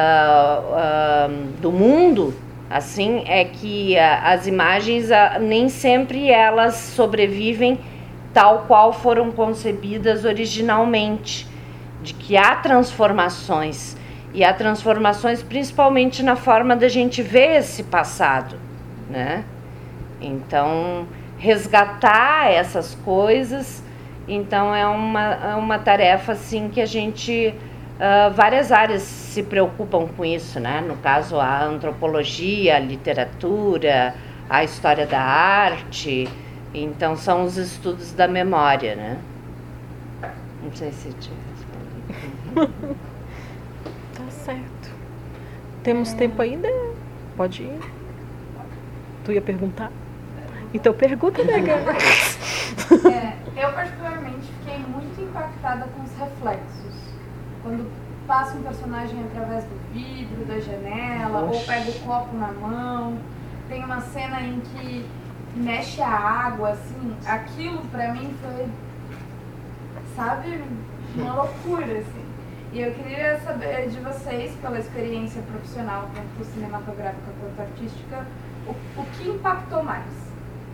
do mundo, assim, é que as imagens nem sempre elas sobrevivem tal qual foram concebidas originalmente, de que há transformações, e há transformações principalmente na forma da gente ver esse passado, né? Então, resgatar essas coisas, então é uma tarefa assim que a gente, várias áreas se preocupam com isso, né? No caso, a antropologia, a literatura, a história da arte, então são os estudos da memória, né? Não sei se te respondi. Tá certo. Temos tempo ainda? Pode ir. Tu ia perguntar? Então pergunta, né, Gabi? Eu particularmente fiquei muito impactada com os reflexos. Quando passa um personagem através do vidro, da janela, ou pega o copo na mão. Tem uma cena em que mexe a água, assim. Aquilo pra mim foi, sabe, uma loucura, assim. E eu queria saber de vocês, pela experiência profissional, tanto cinematográfica quanto artística, o que impactou mais?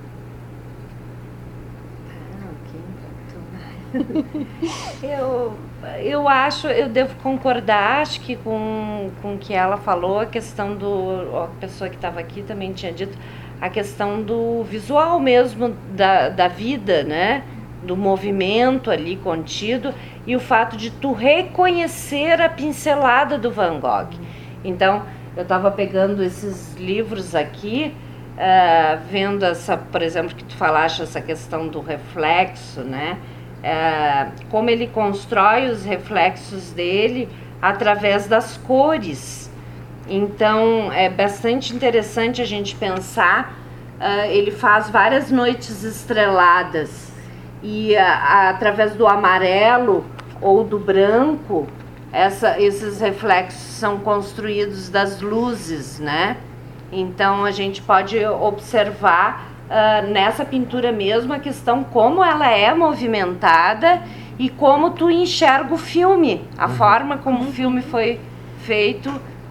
Eu devo concordar, acho que com o que ela falou, a questão a pessoa que estava aqui também tinha dito, a questão do visual mesmo da vida, né? Do movimento ali contido, e o fato de tu reconhecer a pincelada do Van Gogh. Então, eu estava pegando esses livros aqui, vendo por exemplo, que tu falaste, essa questão do reflexo, né? Como ele constrói os reflexos dele através das cores. Então, é bastante interessante a gente pensar, ele faz várias noites estreladas, e através do amarelo ou do branco, esses reflexos são construídos das luzes, né? Então, a gente pode observar nessa pintura mesmo a questão como ela é movimentada e como tu enxerga o filme, a forma como o filme foi feito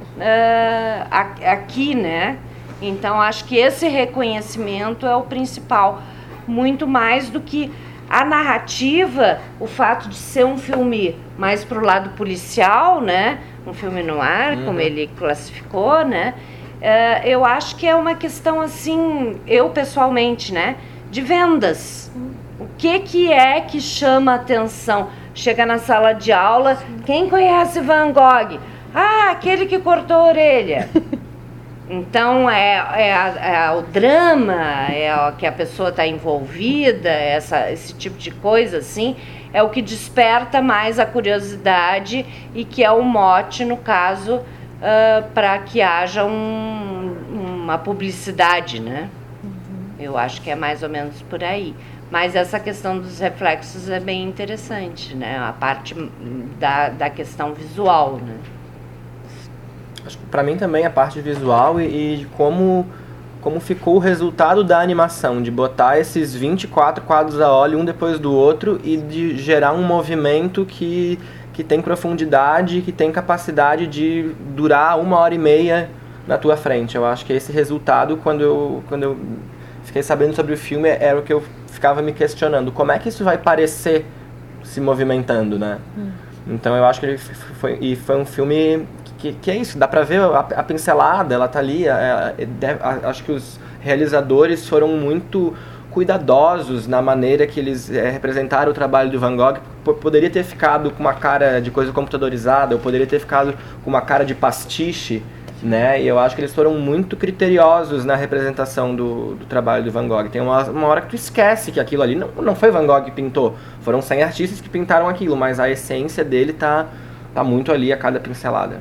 aqui, né? Então, acho que esse reconhecimento é o principal, muito mais do que a narrativa, o fato de ser um filme mais pro lado policial, né? Um filme noir, como ele classificou, né? Eu acho que é uma questão assim, eu pessoalmente, né? De vendas. O que é que chama a atenção? Chega na sala de aula, quem conhece Van Gogh? Aquele que cortou a orelha. Então, o drama, que a pessoa está envolvida, esse tipo de coisa, assim, é o que desperta mais a curiosidade e que é o mote, no caso, para que haja uma publicidade, né? Eu acho que é mais ou menos por aí. Mas essa questão dos reflexos é bem interessante, né? A parte da questão visual, né? Para mim também a parte visual e de como ficou o resultado da animação, de botar esses 24 quadros a óleo um depois do outro e de gerar um movimento que tem profundidade, que tem capacidade de durar 1h30 na tua frente. Eu acho que esse resultado, quando eu fiquei sabendo sobre o filme, era o que eu ficava me questionando. Como é que isso vai parecer se movimentando, né? Então eu acho que foi um filme que é isso, dá pra ver a pincelada, ela tá ali. Acho que os realizadores foram muito cuidadosos na maneira que eles representaram o trabalho do Van Gogh. Poderia ter ficado com uma cara de coisa computadorizada, ou poderia ter ficado com uma cara de pastiche, né? E eu acho que eles foram muito criteriosos na representação do trabalho do Van Gogh. Tem uma hora que tu esquece que aquilo ali não foi Van Gogh que pintou, foram 100 artistas que pintaram aquilo, mas a essência dele tá muito ali a cada pincelada.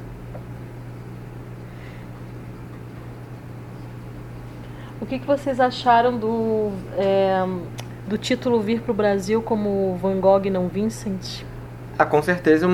O que vocês acharam do título vir para o Brasil como Van Gogh não Vincent? Com certeza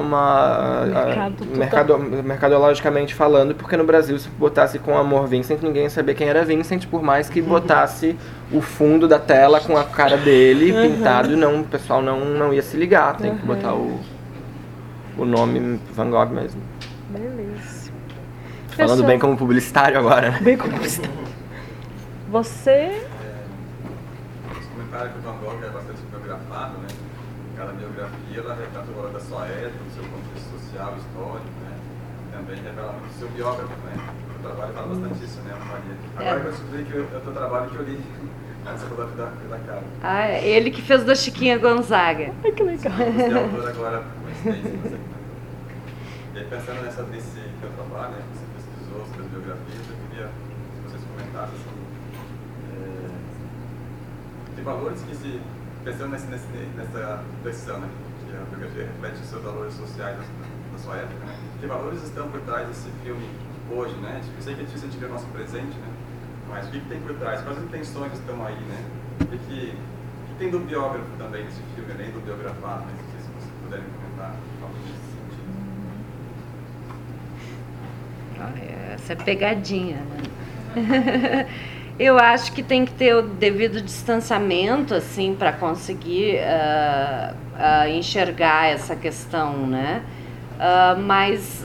mercadologicamente falando, porque no Brasil, se botasse com Amor Vincent, ninguém ia saber quem era Vincent, por mais que botasse o fundo da tela com a cara dele pintado, o pessoal não ia se ligar, tem que botar o nome Van Gogh mesmo. Beleza. Falando bem como publicitário agora, né? Bem como publicitário. Você... Os comentários que o Van Gogh é bastante biografado, né? Cada biografia ela retrata o valor da sua época, do seu contexto social, histórico, né? Também revela muito do seu biógrafo, né? O trabalho fala bastante isso, né, Maria? Agora que eu descobri que o teu trabalho que eu li antes da cara. É ele que fez da Chiquinha Gonzaga. Ai, que legal. Você é autor agora, coincidência, você E aí, pensando nesse teu trabalho, né, que você pesquisou sobre as biografias, eu queria que vocês comentassem assim, de valores que se... Pensando nessa reflexão, né, que a biografia reflete os seus valores sociais da sua época, né? Que valores estão por trás desse filme hoje, né? Eu sei que é difícil a gente ver o nosso presente, né? Mas o que tem por trás? Quais intenções estão aí, né? O que tem do biógrafo também nesse filme, além do biografado, né? Não sei se vocês puderem comentar algo nesse sentido. Essa é pegadinha, né? Eu acho que tem que ter o devido distanciamento, assim, para conseguir enxergar essa questão, né? Mas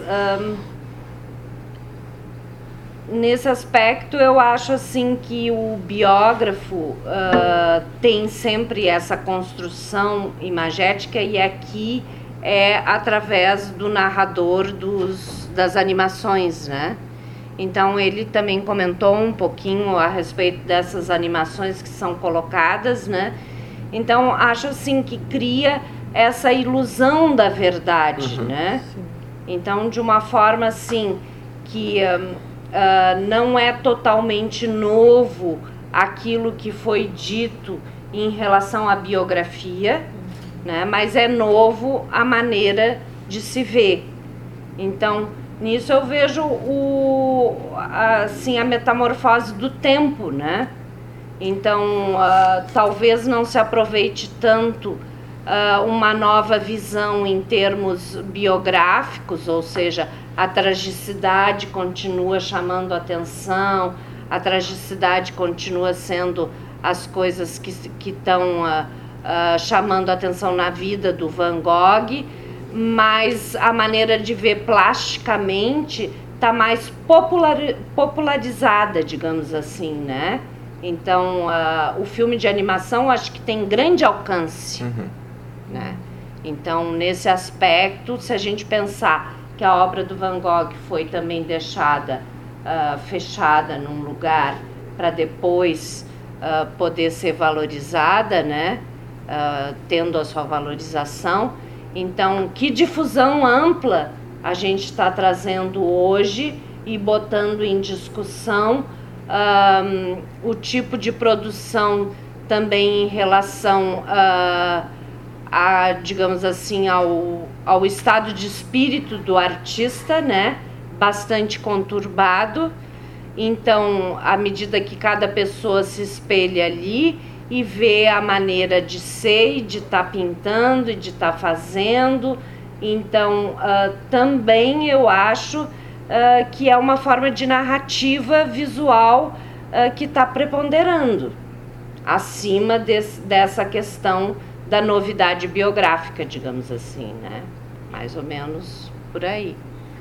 nesse aspecto eu acho assim que o biógrafo tem sempre essa construção imagética, e aqui é através do narrador das animações, né? Então ele também comentou um pouquinho a respeito dessas animações que são colocadas, né? Então acho assim que cria essa ilusão da verdade, né? Sim. Então, de uma forma assim que não é totalmente novo aquilo que foi dito em relação à biografia, né? Mas é novo a maneira de se ver. Então, nisso eu vejo assim, a metamorfose do tempo, né? Então, talvez não se aproveite tanto uma nova visão em termos biográficos, ou seja, a tragicidade continua chamando atenção, a tragicidade continua sendo as coisas que estão chamando atenção na vida do Van Gogh, mas a maneira de ver plasticamente está mais popularizada, digamos assim, né? Então, o filme de animação acho que tem grande alcance, né? Então, nesse aspecto, se a gente pensar que a obra do Van Gogh foi também deixada fechada num lugar para depois poder ser valorizada, né? Tendo a sua valorização. Então, que difusão ampla a gente está trazendo hoje e botando em discussão o tipo de produção também em relação digamos assim, ao estado de espírito do artista, né? Bastante conturbado. Então, à medida que cada pessoa se espelha ali e vê a maneira de ser e de estar pintando e de estar fazendo, então também eu acho que é uma forma de narrativa visual que está preponderando acima dessa questão da novidade biográfica, digamos assim, né? Mais ou menos por aí.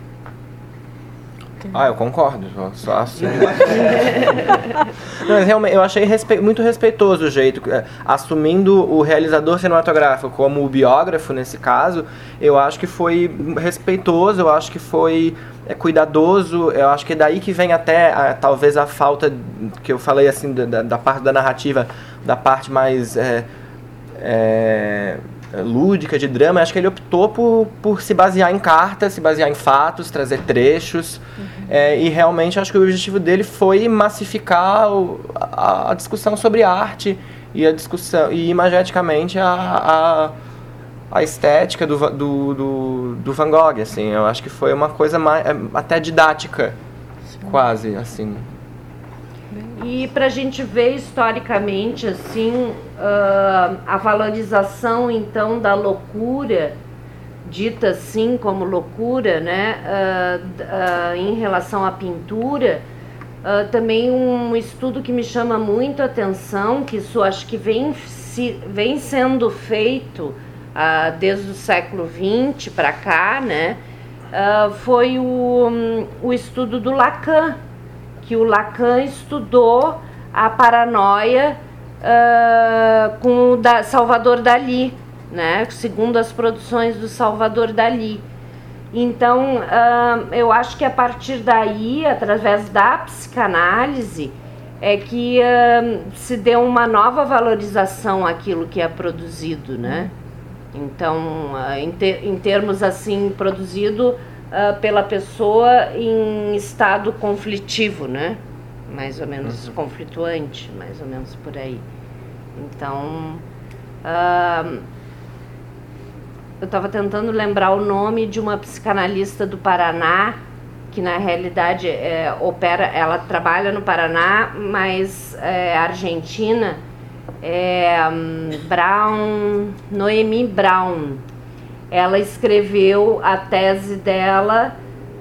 Eu concordo, só assim. Não, mas realmente, eu achei muito respeitoso o jeito, assumindo o realizador cinematográfico como o biógrafo nesse caso. Eu acho que foi respeitoso, eu acho que foi cuidadoso, eu acho que é daí que vem até talvez a falta que eu falei assim da parte da narrativa, da parte mais lúdica, de drama, acho que ele optou por se basear em cartas, se basear em fatos, trazer trechos, e realmente acho que o objetivo dele foi massificar a discussão sobre arte e a discussão, e imageticamente a estética do Van Gogh, assim. Eu acho que foi uma coisa mais, até didática, quase, assim. E para a gente ver historicamente, assim, a valorização, então, da loucura, dita assim como loucura, né, em relação à pintura, também um estudo que me chama muito a atenção, que isso acho que vem sendo feito desde o século XX para cá, né, foi o estudo do Lacan, que o Lacan estudou a paranoia com o Salvador Dalí, né, segundo as produções do Salvador Dalí. Então, eu acho que a partir daí, através da psicanálise, é que se deu uma nova valorização àquilo que é produzido, né? Então, em termos assim, produzido pela pessoa em estado conflitivo, né? Mais ou menos conflituante, mais ou menos por aí. Então, eu estava tentando lembrar o nome de uma psicanalista do Paraná, que na realidade ela trabalha no Paraná, mas é argentina, Noemi Brown. Ela escreveu a tese dela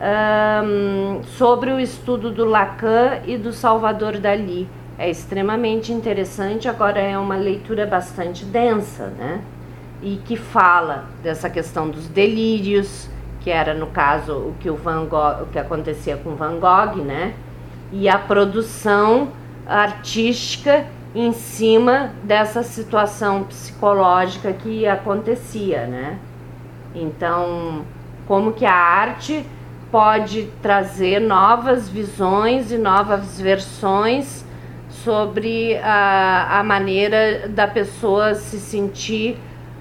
sobre o estudo do Lacan e do Salvador Dalí. É extremamente interessante, agora é uma leitura bastante densa, né? E que fala dessa questão dos delírios, que era, no caso, o que acontecia com Van Gogh, né? E a produção artística em cima dessa situação psicológica que acontecia, né? Então, como que a arte pode trazer novas visões e novas versões sobre a maneira da pessoa se sentir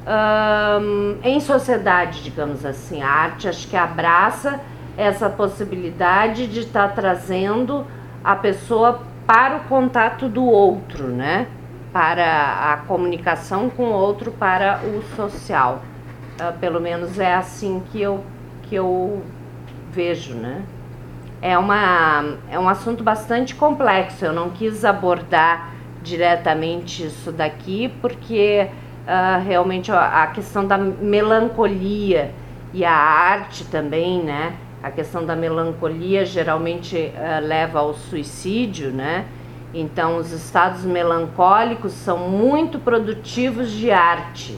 em sociedade, digamos assim. A arte acho que abraça essa possibilidade de estar trazendo a pessoa para o contato do outro, né? Para a comunicação com o outro, para o social. Pelo menos é assim que eu vejo, né? É um assunto bastante complexo. Eu não quis abordar diretamente isso daqui, porque realmente a questão da melancolia e a arte também, né? A questão da melancolia geralmente leva ao suicídio, né? Então, os estados melancólicos são muito produtivos de arte.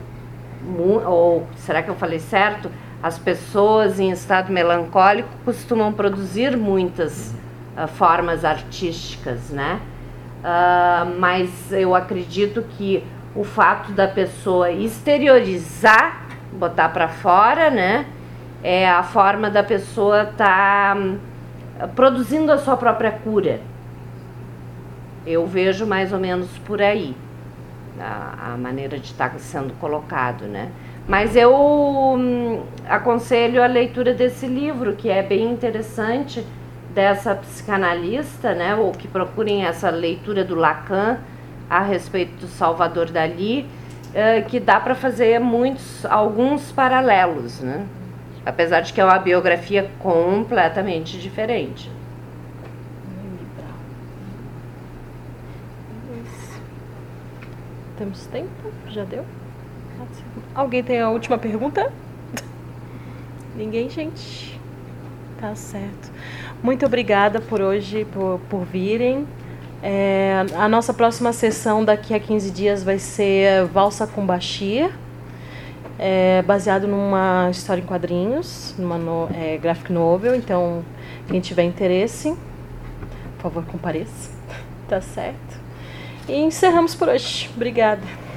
Ou, será que eu falei certo? As pessoas em estado melancólico costumam produzir muitas formas artísticas, né? Mas eu acredito que o fato da pessoa exteriorizar, botar para fora, né? É a forma da pessoa estar produzindo a sua própria cura. Eu vejo mais ou menos por aí a maneira de estar sendo colocado, né? Mas eu aconselho a leitura desse livro, que é bem interessante, dessa psicanalista, né? Ou que procurem essa leitura do Lacan a respeito do Salvador Dalí, que dá para fazer alguns paralelos, né? Apesar de que é uma biografia completamente diferente. Temos tempo? Já deu? Alguém tem a última pergunta? Ninguém, gente? Tá certo. Muito obrigada por hoje, por virem. A nossa próxima sessão daqui a 15 dias vai ser Valsa com Bashir, baseado numa história em quadrinhos, numa graphic novel. Então, quem tiver interesse, por favor, compareça. Tá certo? E encerramos por hoje. Obrigada.